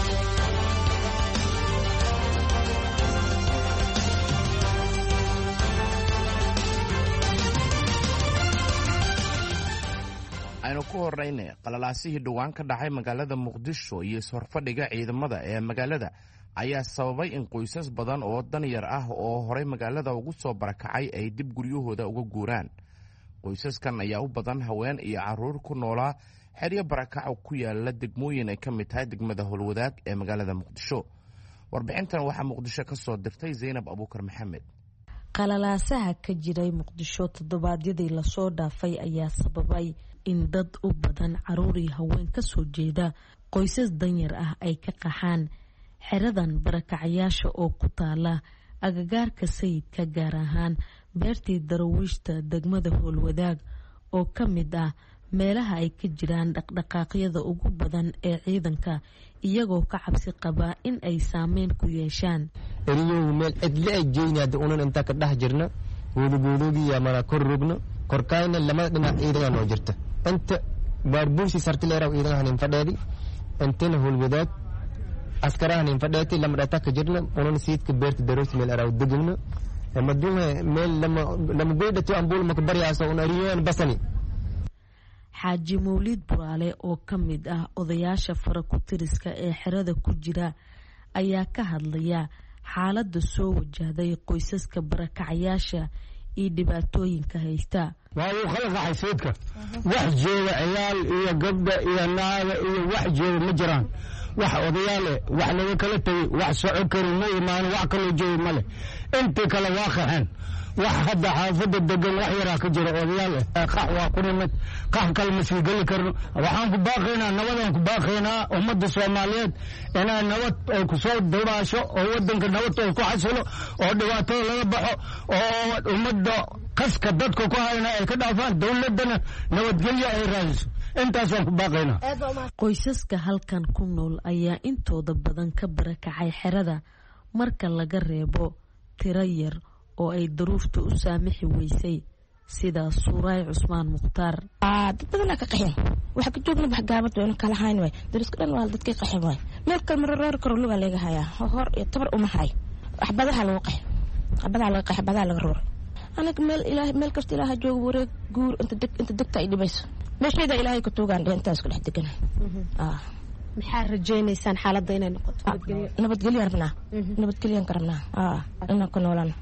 aynu ku horrayna qalalaasihii dhowaan ka dhacay magaalada muqdisho iyo ishorfadhiga ciidamada ee magaalada ayaa sababay in qoysas badan oo danyar ah oo horay magaalada ugu soo barakacay ay dib guryahooda uga guuraan. qoysaskan ayaa u badan haween iyo carruur ku noolaa xeryo barakaco ku yaala degmooyin ay ka mid tahay degmada howlwadaag ee magaalada muqdisho. warbixintan waxaa muqdisho ka soo dirtay zaynab abuukar maxamed. qalalaasaha ka jiray muqdisho toddobaadyadii lasoo dhaafay ayaa sababay in dad u badan carruur iyo haween ka soo jeeda qoysas danyar ah ay ka qaxaan xeradan barakacayaasha oo ku taala agagaarka sayidka, gaar ahaan beertii darawiishta degmada howlwadaag oo ka mid ah meelaha ay ka jiraan dhaqdhaqaaqyada ugu badan ee ciidanka, iyagoo ka cabsi qabaa in ay saameyn ku yeeshaan. eriyow meel cidle ay jeynaada unan intaa ka dhex jirna goolugoodoogii amana kor rogno korkaayna lamada dhinac ciidanaa noo jirta. inta baarbuursi sartileeraw ciidan hanin fadheedi intana howlwadaag askara hanin fadheeti lama dhata ka jirna unan siidka beerta daroos meel araw degumna maduuha meel lama lama goydhato ambuul maka baryaaso un ariyoan basani. xaaji mawliid buraale oo ka mid ah odayaasha fara ku tiriska ee xerada ku jira ayaa ka hadlaya xaaladda soo wajahday qoysaska barakacayaasha iyo dhibaatooyinka haysta. waa uu kala qaxay sayidka, wax jooga ciyaal iyo gabdha iyo naaga iyo wax jooga ma jiraan. wax odayaale wax laga kala tegay wax soco kari ma imaan, wax kaloo jooga ma leh. intii kale waa qaxeen. wax hadda xaafadda degan wax yaraa ka jira odayaal ah. qax waa ku nimid, qax kale ma sii geli karno. waxaan ku baaqaynaa nabadaan ku baaqaynaa ummadda soomaaliyeed inay nabad ay ku soo dabaasho oo waddanka nabad oo ku xasilo oo dhibaatada laga baxo oo ummadda qaska dadka ku hayna ay ka dhaafaan, dowladdana nabadgelyo ay raadiso. intaasaan ku baaqaynaa. qoysaska halkan ku nool ayaa intooda badan ka barakacay xerada marka laga reebo tiro yar oo ay daruufta u saamixi weysay, sida suuraay cusmaan mukhtaar. dad badanaa ka qaxeen, waxa ka joogna wax gaabad wayna kala hayn waay, dariska dhan waa dadkii qaxeen waay. meel kale mararoori karo lugaa laga hayaa, hor iyo tabar uma hay. waxbadaha lagu qax waxbadaha laga qax waxbadaha laga roor. anaga meel ilaahay meel kasta ilaaha joogo wareeg guur inta deg inta degta ay dhibayso meeshayda ilaahay ka tuugaan dheentaas ku dhex degan. maxaa rajaynaysaan xaaladda inay noqoto? nabadgelyo rabnaa, nabadgelyo ka rabnaa inaan ku noolaan.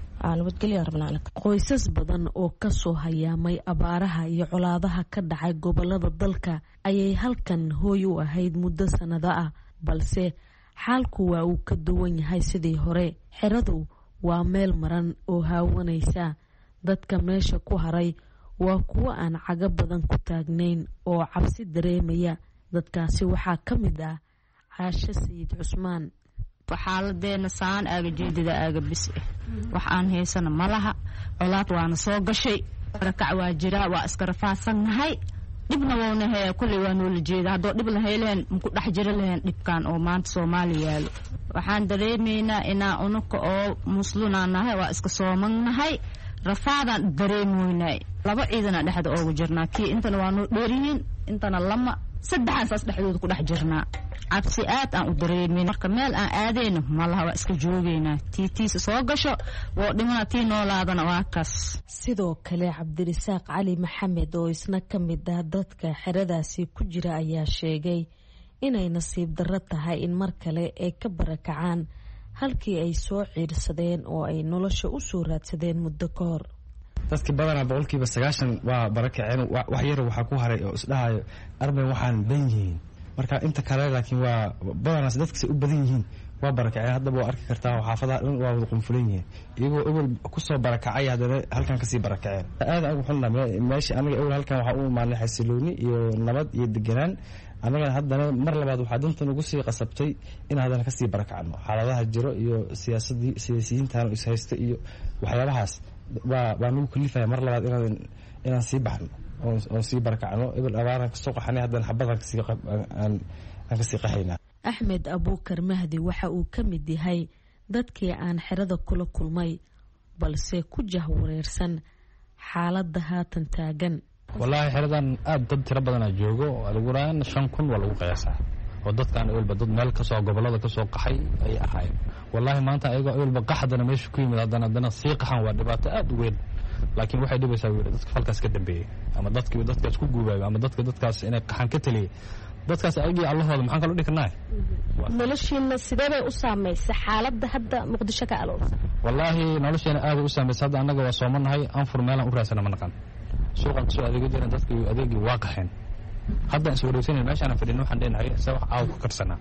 qoysas badan oo ka soo hayaamay abaaraha iyo colaadaha ka dhacay gobolada dalka ayay halkan hooy u ahayd muddo sannado ah, balse xaalku waa uu ka duwan yahay sidii hore. xeradu waa meel maran oo haawanaysa. dadka meesha ku haray waa kuwo aan cago badan ku taagnayn oo cabsi dareemaya. dadkaasi waxaa ka mid ah caasho sayid cusmaan. xaaladeena saan aaga jeedada aaga bis wax aan haysana malaha, colaad waana soo gashay, barakac waa jiraa, waa iska rafaadsannahay. dhibna woona haya kulli waa noola jeeda. haddoo dhib la heleen maku dhex jira lahayn dhibkan oo maanta soomaaliya yaalo. waxaan dareemaynaa inaa unuka oo muslinaa nahay, waa iska soomannahay, rafaadaan dareemoynay. laba ciidana dhexda oogu jirnaa, kii intana waa noo dheeryihiin, intana lama saddexaan saas dhexdooda ku dhex jirnaa. cabsi aad aan u dareemin, marka meel aan aadayno malaha, waa iska joogaynaa. tii tiisa soo gasho woo dhimana, tii noolaadana waa kaas. sidoo kale cabdirasaaq cali maxamed oo isna ka mid ah dadka xeradaasi ku jira ayaa sheegay inay nasiib darro tahay in mar kale ay ka barakacaan halkii ay soo ciirsadeen oo ay nolosha u soo raadsadeen muddo ka hor. dadkii badanaa boqolkiiba sagaashan waa barakaceen, wax yar waxaa ku haray oo isdhahayo arbay waxaan dan yihiin. marka inta kale laakiin waa badanaas dadkasi u badan yihiin waa barakaceen. haddaba waa arki kartaa xaafadaha dhan waa wada qunfulan yihiin iyagoo ewel kusoo barakacay haddana halkan kasii barakaceen. aad ugu xunna meesha aniga ewel halkan waxaa u imaanay xasilooni iyo nabad iyo deganaan. annagana haddana mar labaad waxaa dantan ugu sii qasabtay in haddana kasii barakacno xaaladaha jiro iyo siyaasadii siyaasiyiintan is haysta iyo waxyaabahaas waa waa nagu kalifaya mar labaad inaan inaan sii baxno oo sii barakacno. ebel abaaran kasoo qaxanay haddana xabadan kasii aan kasii qaxaynaa. axmed abuukar mahdi waxa uu ka mid yahay dadkii aan xerada kula kulmay balse ku jahwareersan xaaladda haatan taagan. wallaahi xeradan aad dad tiro badanaa joogo lagu raan shan kun waa lagu qiyaasaa oo dadkaan ewelba dad meel kasoo gobolada kasoo qaxay ayay ahaayeen. wallaahi maanta ayagoo ewelba qaxdana meesha ku yimid haddana haddana sii qaxan waa dhibaato aad u weyn. laakiin waxay dhibaysaa wiil dadka falkaas ka dambeeyey ama dadkii dadkaas ku guubaayay ama dadka dadkaas inay qaxan ka taliyay dadkaas ayagii allahooda maxaan kala dhihi karnaa. noloshiina sideebay u saamaysay xaaladda hadda muqdisho ka aloolsan? wallaahi nolosheena aad u saamaysay. hadda annaga waa soomanahay anfur meelaan u raadsana ma naqan suuqan kasoo adeega jiran dadkii adeegii waa qaxeen. haddaan is wareegsanay meeshaan fadhino waxaan dheenahay se wax caaw ka karsanaa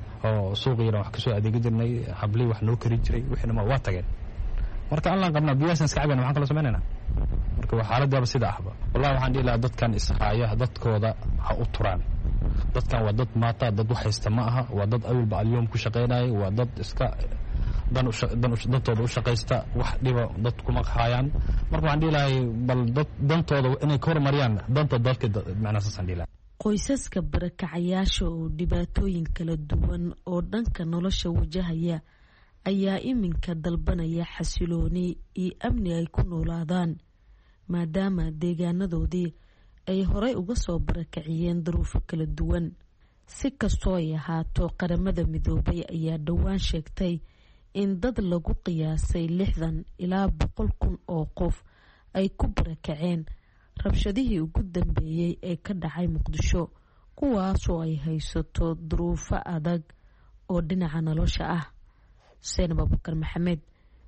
oo suuqiina wax kasoo adeega jirnay hablii wax noo kari jiray wixina ma waa tageen. marka allaan qabnaa biyaasan iska cabayna maxaan kala samaynayna. marka waa xaaladdaaba sida ahba. wallahi waxaan dhihi lahaa dadkan ishaaya dadkooda ha u turaan. dadkan waa dad maata dad wax haysta ma aha. waa dad awalba alyoom ku shaqaynaya waa dad iska dan dantooda u shaqaysta wax dhiba dad kuma qaayaan. marka waxaan dhihi lahay bal dad dantooda inay ka hormariyaan danta dalka macnaasaasan dhihi lahay. qoysaska barakacayaasha oo dhibaatooyin kala duwan oo dhanka nolosha wajahaya ayaa iminka dalbanaya xasilooni iyo amni ay ku noolaadaan maadaama deegaanadoodii ay horey uga soo barakaciyeen duruufo kala duwan. si kastoo ay ahaato qaramada midoobay ayaa dhowaan sheegtay in dad lagu qiyaasay lixdan ilaa boqol kun oo qof ay ku barakaceen rabshadihii ugu dambeeyey ee ka dhacay muqdisho kuwaasoo ay haysato duruufo adag oo dhinaca nolosha ah. Seenab Abubakar Maxamed,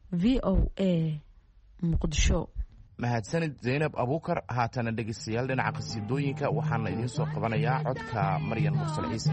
V O A, Muqdisho. mahadsanid zaynab abuukar. haatana dhegeystayaal dhinaca qasiidooyinka waxaana idiin soo qabanayaa codka maryan mursal ciise.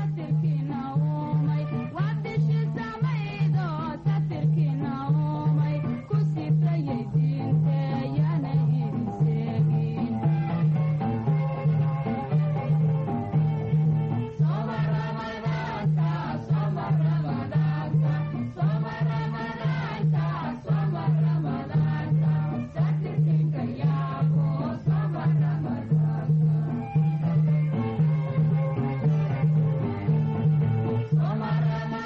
Ramadan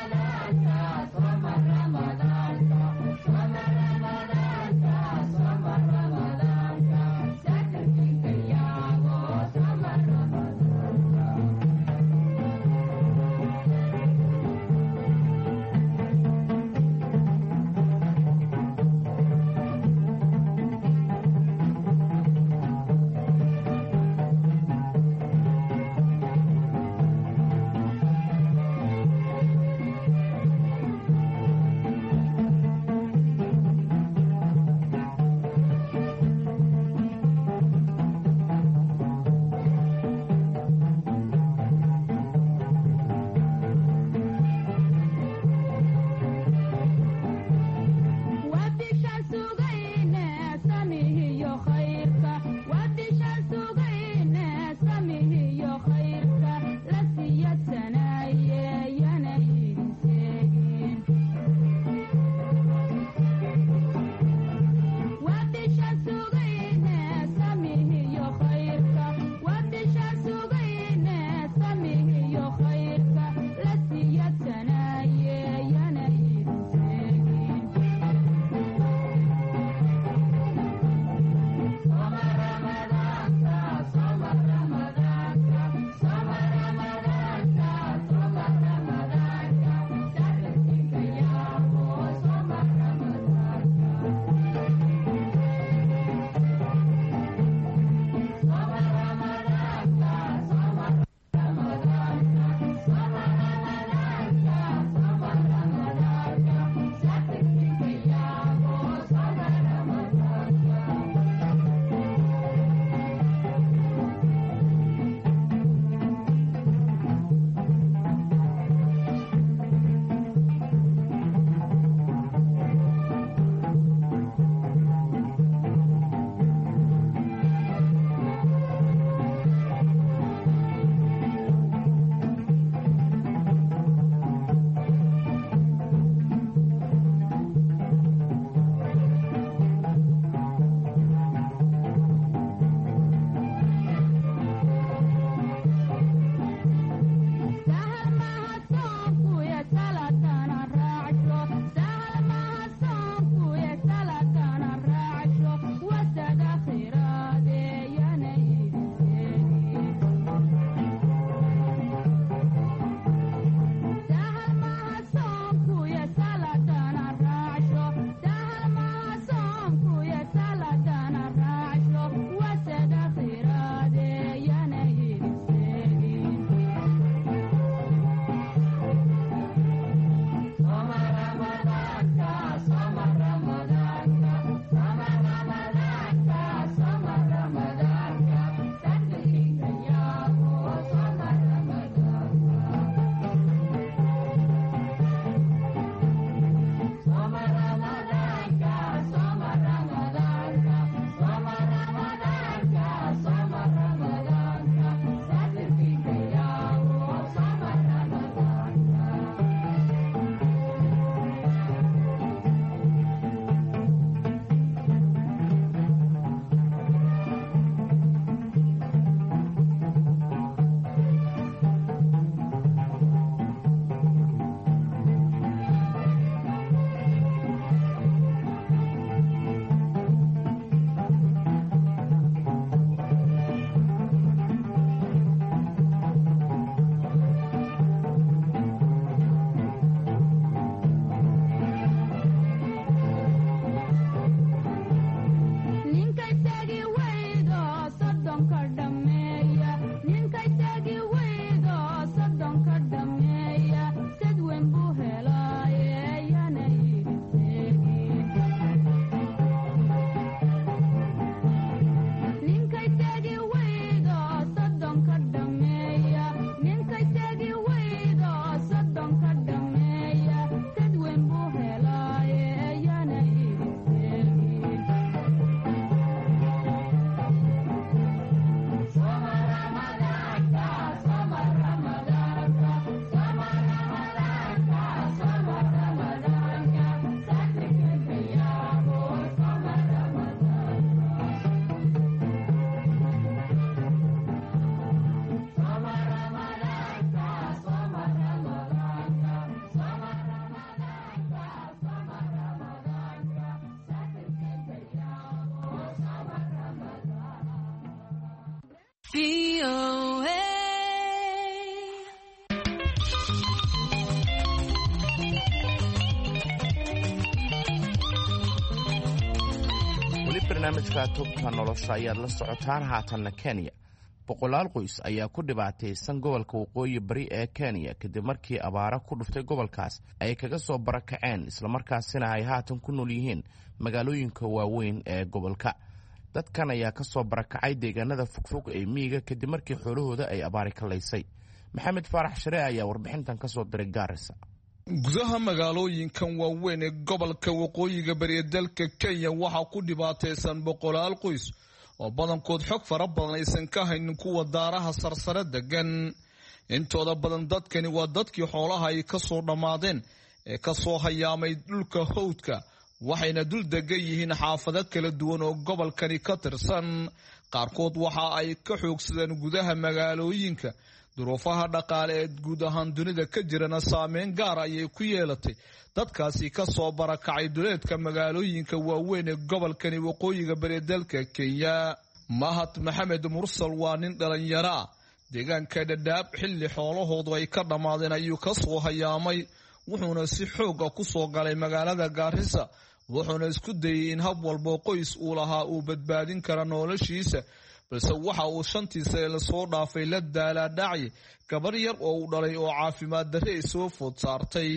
weli barnaamijka tubta nolosha ayaad la socotaan haatanna kenya boqolaal qoys ayaa ku dhibaataysan gobolka waqooyi bari ee kenya kadib markii abaaro ku dhuftay gobolkaas ay kaga soo barakaceen islamarkaasina ay haatan ku nool yihiin magaalooyinka waaweyn ee gobolka dadkan ayaa ka soo barakacay deegaanada fogfog ee miyiga kadib markii xoolahooda ay abaari kalaysay maxamed faarax sharee ayaa warbixintan ka soo diray gaarisa gudaha magaalooyinkan waaweyn ee gobolka waqooyiga bari ee dalka kenya waxaa ku dhibaataysan boqolaal qoys oo badankood xog fara badan aysan ka haynin kuwa daaraha sarsare degan intooda badan dadkani waa dadkii xoolaha ay ka soo dhammaadeen ee ka soo hayaamay dhulka hawdka waxayna dul degan yihiin xaafado kala duwan oo gobolkani ka tirsan qaarkood waxa ay ka xoogsadeen gudaha magaalooyinka duruufaha dhaqaale ee guud ahaan dunida ka jirana saameyn gaar ayay ku yeelatay dadkaasi ka soo barakacay duleedka magaalooyinka waaweyn ee gobolkani waqooyiga bari dalka kenya mahad maxamed mursal waa nin dhalinyaro ah deegaanka dhadhaab xilli xoolahoodu ay ka dhammaadeen ayuu ka soo hayaamay wuxuuna si xooga ku soo galay magaalada gaarisa wuxuuna isku dayay in hab walbo qoys uu lahaa uu badbaadin kara noloshiisa balse waxa uu shantii sane lasoo dhaafay la daalaadhacay gabar yar oo uu dhalay oo caafimaad darre ay soo food saartay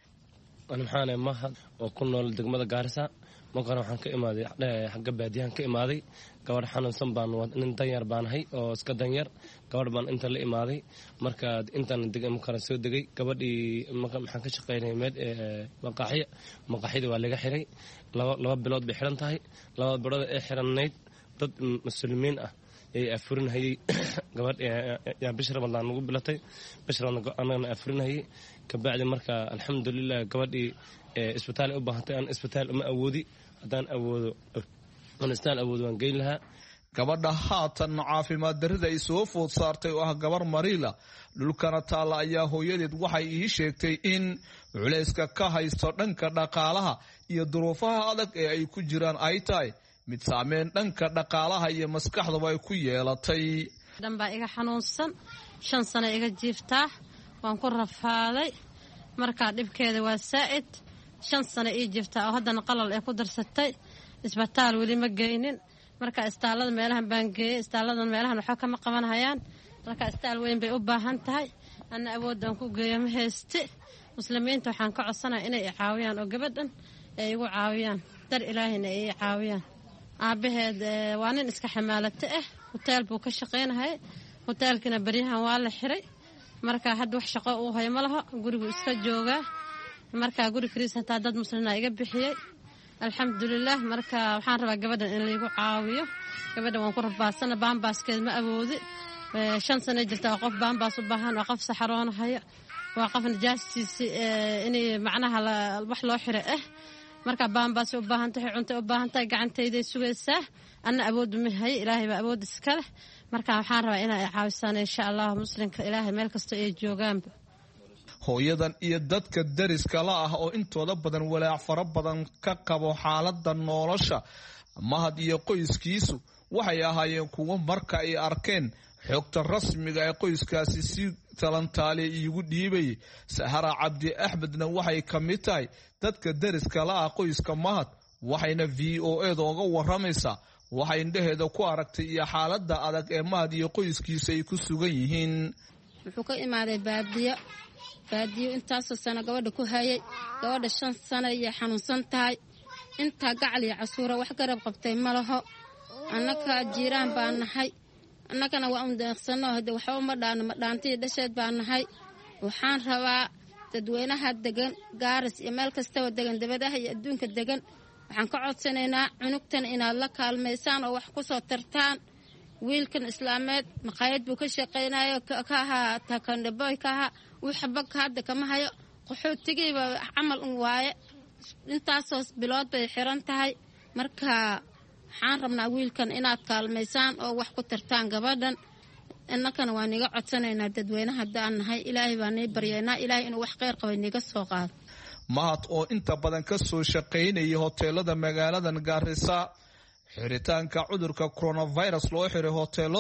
maxaane mahad oo ku nool degmada gaarisa markana waxaan ka imaaday xagga baadiyahan ka imaaday gabadh xanuunsan baan nin danyar baanahay oo iska danyar gabadh baan inta la imaaday marka intaan markaan soo degay gabadhii maxaan ka shaqaynay meel maqaaxiya maqaaxyada waa laga xiray laba bilood bay xiran tahay laba bilood ee xiranayd dad muslimiin ah ay afurinhayay gabadh yaa bish ramadaan nagu bilatay bish ramadaan annagana afurinhayay kabacdi marka alxamdulilah gabadhii isbitaal u baahantay aan isbitaal uma awoodi haddaan awoodo aan isbitaal awoodo waan geyn lahaa gabadha haatan caafimaad darrida ay soo food saartay oo ah gabar mariila dhulkana taalla ayaa hooyadeed waxay ii sheegtay in culayska ka haysto dhanka dhaqaalaha iyo duruufaha adag ee ay ku jiraan ay tahay mid saameyn dhanka dhaqaalaha iyo maskaxdaba ay ku yeelatay dhanbaa iga xanuunsan shan sano iga jiiftaa waan ku rafaaday markaa dhibkeeda waa saa'id shan sano ii jiiftaa oo haddana qalal ee ku darsatay isbitaal weli ma geynin marka istaalada meelahan baan geeyey istaaladan meelahan waxba kama qabanhayaan marka istaal weyn bay u baahan tahay anna awoodaan ku geeyo ma hayste muslimiinta waxaan ka codsanaya inay i caawiyaan oo gabadhan ay igu caawiyaan dar ilaahayna ay i caawiyaan aabaheed waa nin iska xamaalata ah huteel buu ka shaqaynahayay huteelkina baryahan waa la xiray marka hadda wax shaqo uu hayo ma laho gurigu iska joogaa marka guri kariis hataa dad muslimiina iga bixiyey alxamdulilah marka waxaan rabaa gabadhan in laygu caawiyo gabadhan waan ku rafaasana baambaaskeed ma awoodi shan sana jirta waa qof baambaas u baahan waa qof saxaroonahaya waa qof najaastiisi inay macnaha wax loo xira ah marka baambaas u baahan tahay cunto u baahan tahay gacantayday sugaysaa anna awood ma hayo ilaahay baa awood iska leh marka waxaan rabaa inay caawisaan insha allah muslimka ilaahay meel kasta ay joogaanba hooyadan iyo dadka dariska la ah oo intooda badan walaac fara badan ka qabo xaaladda nolosha mahad iyo qoyskiisu waxay ahaayeen kuwo marka ay arkeen xogta rasmiga ee qoyskaasi si talantaale iigu dhiibayay sahara cabdi axmedna waxay ka mid tahay dadka dariska la ah qoyska mahad waxayna v o eda oga waramaysaa waxay indhaheeda ku aragtay iyo xaaladda adag ee mahad iyo qoyskiisa ay ku sugan yihiin wuxuu ka imaaday baadiyo baadiyo intaasoo sano gabadha ku hayay gabadha shan sano iyo xanuunsan tahay intaa gacal iyo casuura wax garab qabtay ma laho annaga jiiraan baan nahay annagana waa un deeqsano hade waxba uma dhaano ma dhaantiyo dhasheed baan nahay waxaan rabaa dadweynaha degan gaaris iyo meel kastaba degan dabadaha iyo adduunka degan waxaan ka codsanaynaa cunugtan inaad la kaalmaysaan oo wax ku soo tartaan wiilkan islaameed maqaayad buu ka shaqaynayo ka ahaa takandhaboy ka ahaa wixaba hadda kama hayo qaxootigiiba camal un waaye intaasoo bilood bay xiran tahay marka waxaan rabnaa wiilkan inaad kaalmaysaan oo wax ku tartaan gabadhan innakana waa niga codsanaynaa dadweyne haddaan nahay ilaahay baa nii baryaynaa ilaahay inuu wax kheyr qabay niga soo qaado mahad oo inta badan ka soo shaqaynayay hoteelada magaaladan gaarisa xiritaanka cudurka coronavirus loo xiray hoteeladu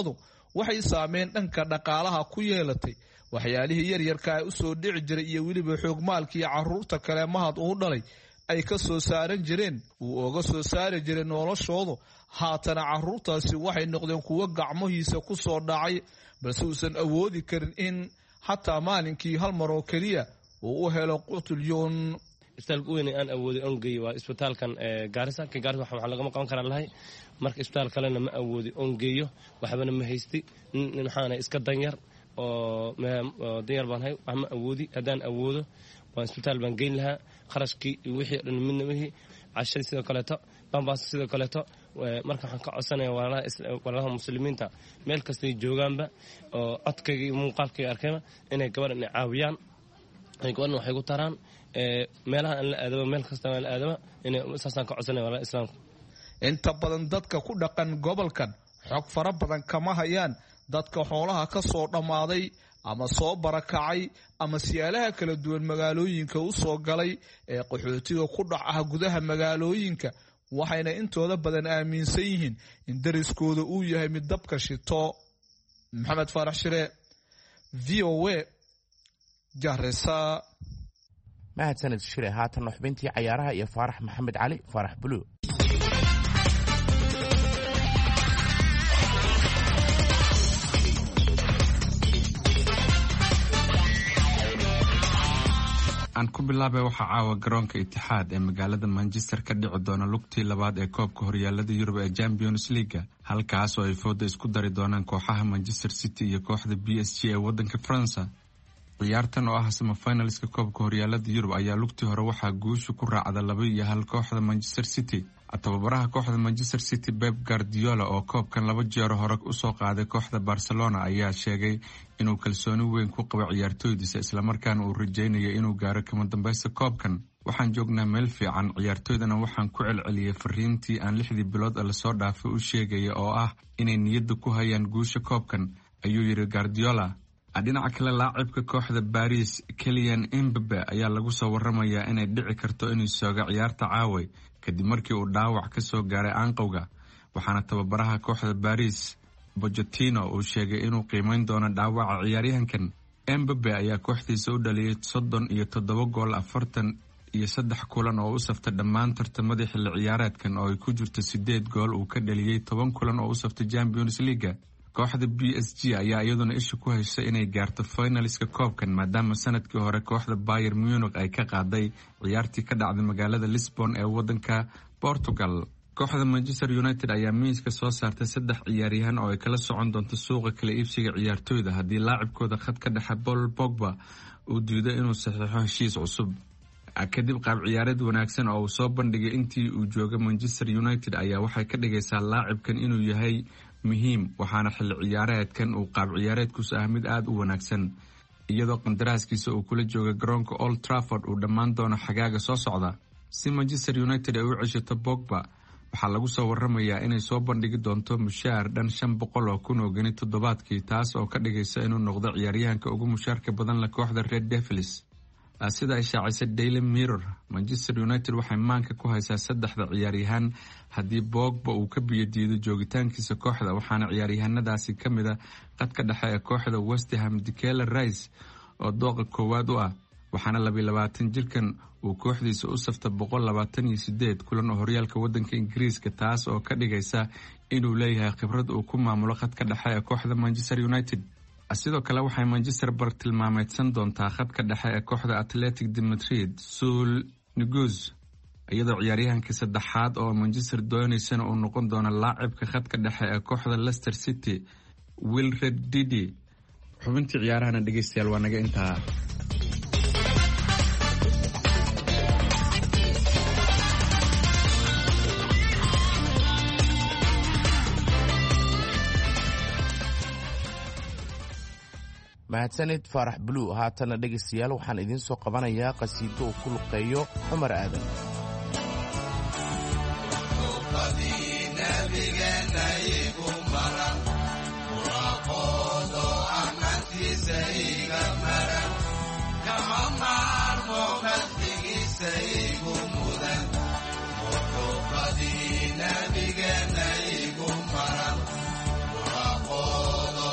waxay saameyn dhanka dhaqaalaha ku yeelatay waxyaalihii yaryarka ay u soo dhici jiray iyo weliba xoogmaalkii carruurta kale mahad uu dhalay ay ka soo saaran jireen uu oga soo saari jiray noloshoodu haatana carruurtaasi waxay noqdeen kuwo gacmahiisa ku soo dhacay balse uusan awoodi karin in xataa maalinkii hal mar oo keliya uu u helo qutulyoon. isbitaalka weyn aan awooday oon geeyo waa isbitaalkan gaarisa ka gaarisa waxaa lagama qaban karaa lahay marka isbitaal kalena ma awoodi oon geeyo waxbana ma haysti nin waxaana iska danyar oo danyar baan hay wax ma awoodi haddaan awoodo waan isbitaal baan geyn lahaa kharashkii iyo wixii dhan midna wixii cashadii sidoo kaleeto bambaas sidoo kaleeto marka waxaan ka codsanayaa walaalaha muslimiinta meel kastay joogaanba oo codkayga iyo muuqaalkayga arkayba inay gabadhan inay caawiyaan ay gabadhan waxay ku taraan meelaha aan la aadaba meel kasta aan la aadaba inay saasaan ka codsanaya walaalaha islaamka. inta badan dadka ku dhaqan gobolkan xog fara badan kama hayaan dadka xoolaha ka soo dhammaaday ama soo barakacay ama siyaalaha kala duwan magaalooyinka u soo galay ee qaxootiga ku dhac ah gudaha magaalooyinka waxayna intooda badan aaminsan yihiin in dariskooda uu yahay mid dabka shito. maxamed faarax shire v o a Garissa. mahadsanid shire haatan xubintii cayaaraha iyo faarax maxamed cali faarax buluug. aan ku bilaabay waxaa caawa garoonka Itixaad ee magaalada Manchester ka dhici doona lugtii labaad ee koobka horyaalada Yurub ee Champions League halkaas oo ay fooda isku dari doonaan kooxaha Manchester City iyo kooxda B S G ee wadanka France. ciyaartan oo ah semifinalska koobka horyaalada Yurub ayaa lugtii hore waxaa guusha ku raacda laba iyo hal kooxda Manchester City. tababaraha kooxda Manchester City Pep Guardiola oo koobkan laba jeer hore u soo qaaday kooxda Barcelona ayaa sheegay inuu kalsooni weyn ku qabo ciyaartoydiisa isla markaana uu rajaynayo inuu gaaro kama dambaysta koobkan. waxaan joognaa meel fiican ciyaartoydana waxaan ku celceliyay fariintii aan lixdii bilood la soo dhaafay u sheegaya oo ah inay niyadda ku hayaan guusha koobkan ayuu yiri Guardiola. dhinaca kale laacibka kooxda Paris Kylian Mbappe ayaa lagu soo waramayaa inay dhici karto inuu sooga ciyaarta caaway kadib markii uu dhaawac ka soo gaaray aanqowga waxaana tababaraha kooxda Paris Pochettino uu sheegay inuu qiimeyn doono dhaawaca ciyaaryahankan. Mbappe ayaa kooxdiisa u dhaliyay soddon iyo toddoba gool afartan iyo saddex kulan oo u saftay dhammaan tartamadii xilli ciyaareedkan oo ay ku jirto sideed gool uu ka dhaliyay toban kulan oo u saftay Champions League. kooxda B S G ayaa iyaduna isha ku haysay inay gaarto finaliska koobkan maadaama sanadkii hore kooxda Bayern Munich ay ka qaaday ciyaartii ka dhacday magaalada Lisbon ee wadanka Portugal. kooxda Manchester United ayaa miiska soo saartay saddex ciyaaryahan oo ay kala socon doonto suuqa kala iibsiga ciyaartoyda haddii laacibkooda khadka dhexe Paul Pogba uu diiday inuu saxiixo heshiis cusub. kadib qaab ciyaareed wanaagsan oo uu soo bandhigay intii uu joogay Manchester United ayaa waxay ka dhigaysaa laacibkan inuu yahay muhiim waxaana xilli ciyaareedkan uu qaab ciyaareedkiisu ah mid aad u wanaagsan iyadoo qandaraaskiisa uu kula jooga garoonka Old Trafford uu dhammaan doono xagaaga soo socda. si Manchester United ay u ceshato Pogba waxaa lagu soo waramayaa inay soo bandhigi doonto mushaar dhan shan boqol oo kun oo geni toddobaadkii taas oo ka dhigaysa inuu noqdo ciyaaryahanka ugu mushaarka badan la kooxda Red Devils. sida ay shaacisay Daily Mirror Manchester United waxay maanka ku haysaa saddexda ciyaaryahan haddii Pogba uu ka biyo diido joogitaankiisa kooxda waxaana ciyaaryahanadaasi ka mid ah qadka dhexe ee kooxda West Ham Declan Rice oo dooqa koowaad u ah waxaana laba iyo labaatan jirkan uu kooxdiisa u safta boqol labaatan iyo sideed kulan oo horyaalka wadanka Ingiriiska taas oo ka dhigaysa inuu leeyahay khibrad uu ku maamulo qadka dhexe ee kooxda Manchester United. sidoo kale waxay Manchester bar tilmaameedsan doontaa khadka dhexe ee kooxda Athletic de Madrid Saul Niguez iyadoo ciyaaryahanka saddexaad oo Manchester doonaysana uu noqon doono laacibka khadka dhexe ee kooxda Leicester City Wilfred Ndidi. xubintii ciyaarahana dhageystayaal waa naga intaa. mahadsanid faarax buluug. haatana dhegaystayaal waxaan idiin soo qabanayaa qasiido uu ku luqeeyo cumar aadan. Nabiga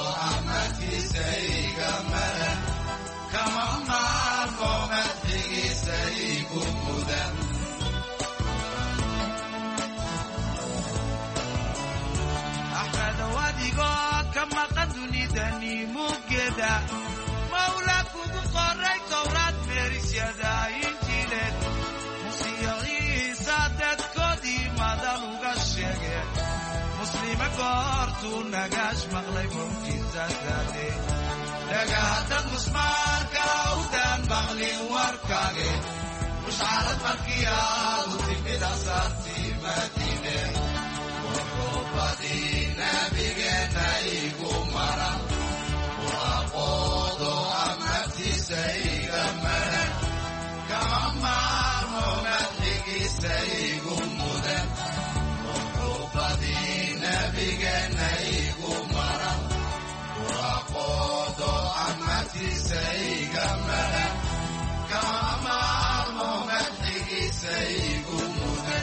goortuu nagaash maqlay mawjizadaade dhagaadad musmaarka awdaan maqlin warkaage mushcarad markii aad u timid asaartii madiine wuxuubadii nabigeena igu mara waaqoodo amartiisa iga maran kama maarmo madxigiisa igu mudan wuxuubadii nabigeena igu mara waaqoodo amartiisa iga maran kama maarmo madxigiisa igu mudan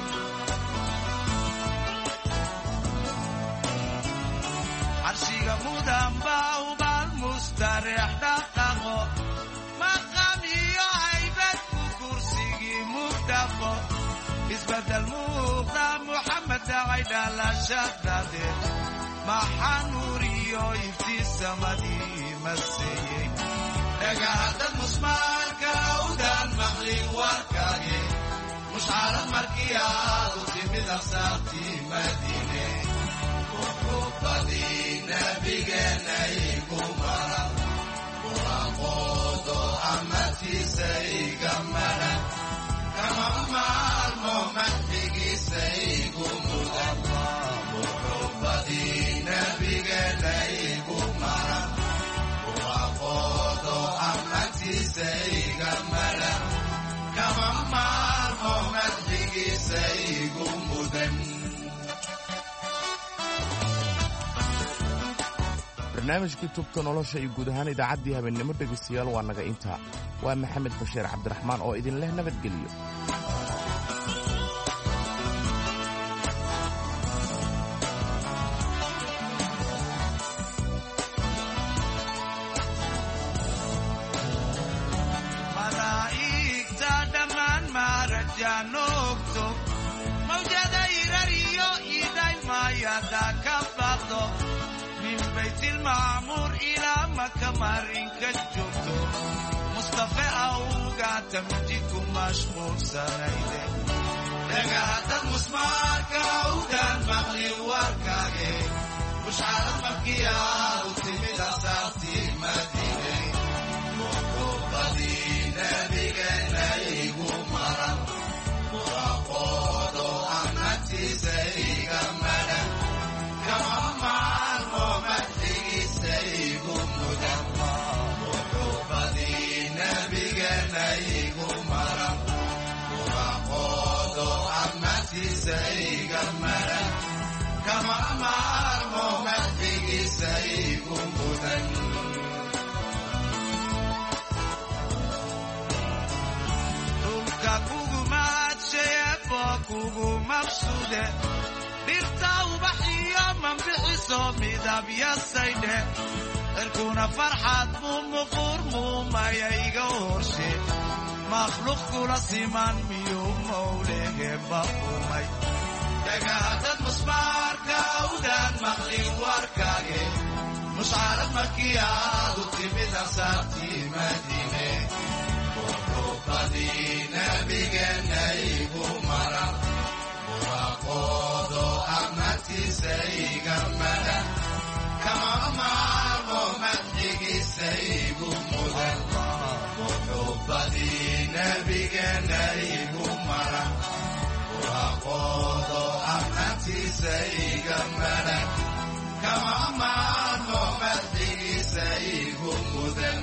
carshiga mudan baa ubaal mustareex dhaqaqo maqam iyo haybad ku kursigii mugdhaqo isbedel muuqda muxamed dhacay dhalashadade maxaa nuur iyo iftiisamadii maseeyey dhagaadad musmaarka awdaan maqlin warkaage mushcarad markii aad u timid asaartii madiine wuxuubadii nabigeena igu mara waaqoodo amartiisa iga maran kama maarmo madxigiisa igu mudan wuxuubadii nabigeena igu mara waaqoodo amartiisa iga maran kama maarmo madxigiisa igu mudan barnaamijkii tubta nolosha iyo guud ahaan idaacaddii habeennimo dhegaystayaal waa naga intaa waa maxamed bashiir cabdiraxmaan oo idin leh nabadgelyo malaa'igta dhammaan maarajaanoogto mawjada irariyo idaymayada ka baqdo min baytilmacmuur ilaa maka marinka joogto mustafe awgaata miji ku mashquulsanayde dhagaadad musmaarka awdaan maqlin warkaage mushcarad markii aad u timid asaartii madiine wuxuubadii nabigeena igu maran waaqoodo amartiisa iga maran kama maarmo madxigiisa igu mudan wuxuubadii nabigeena igu maran waaqoodo amartiisa iga maran kama maarmo madxigiisa igu mudan dhulka kugu maadsheebo kugu mabsude dhirta ubaxiyo manbixiso midabyasaydhe cirkuna farxad muu muquur muumayayga horshe makhluuq kula siman miyuu mawleheba umay dhagaadad musmaarka awdaan maqlin warkaage mushcarad markii aad u timid asaartii madiine wuxuubadii nabigeena igu maran waaqoodo amartiisa iga maran kama maarmo madxigiisa igu mudan wuxuubadii nabigeena igu maran waaqoodo amartiisa iga maran kama maarmo madxigiisa igu mudan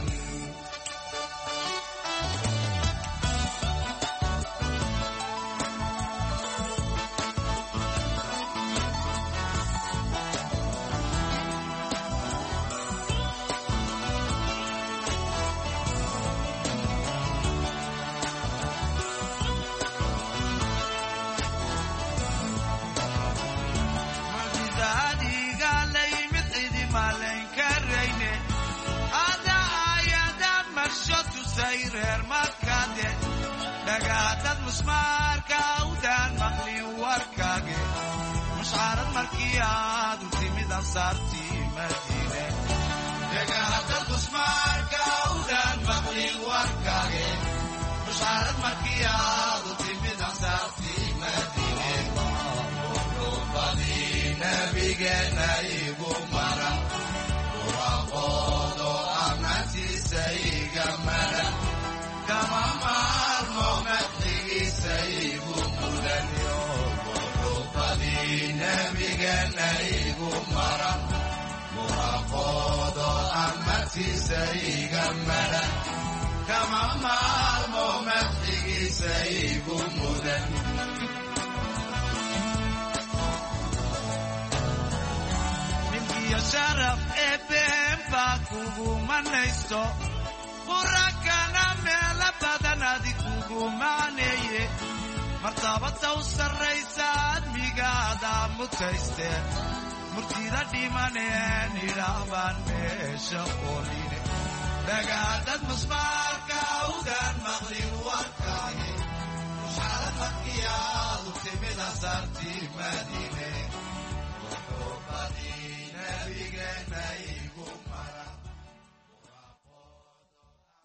dhagaadad musmaarka awdaan maqlin warkaage mushcarad markii aad u timid ansaartii madiine dhagaadad musmaarka awdaan maqlin warkaage mushcarad markii aad u timid ansaartii madiine wuxuubadii nabiga agtiisa iga maran kama maalmo madxigiisa igu mudan milkiyo sharaf eebeen baa kugu manaysto qurankana meelo badan adi kugu maaneeye martabada u sarraysa admigaada mutayste murtida dhimaneen ilaah baan meesha qoline dhagaadad musmaarka awdaan maqlin warkaage mushxarad markiyaadu timid asaartii madiine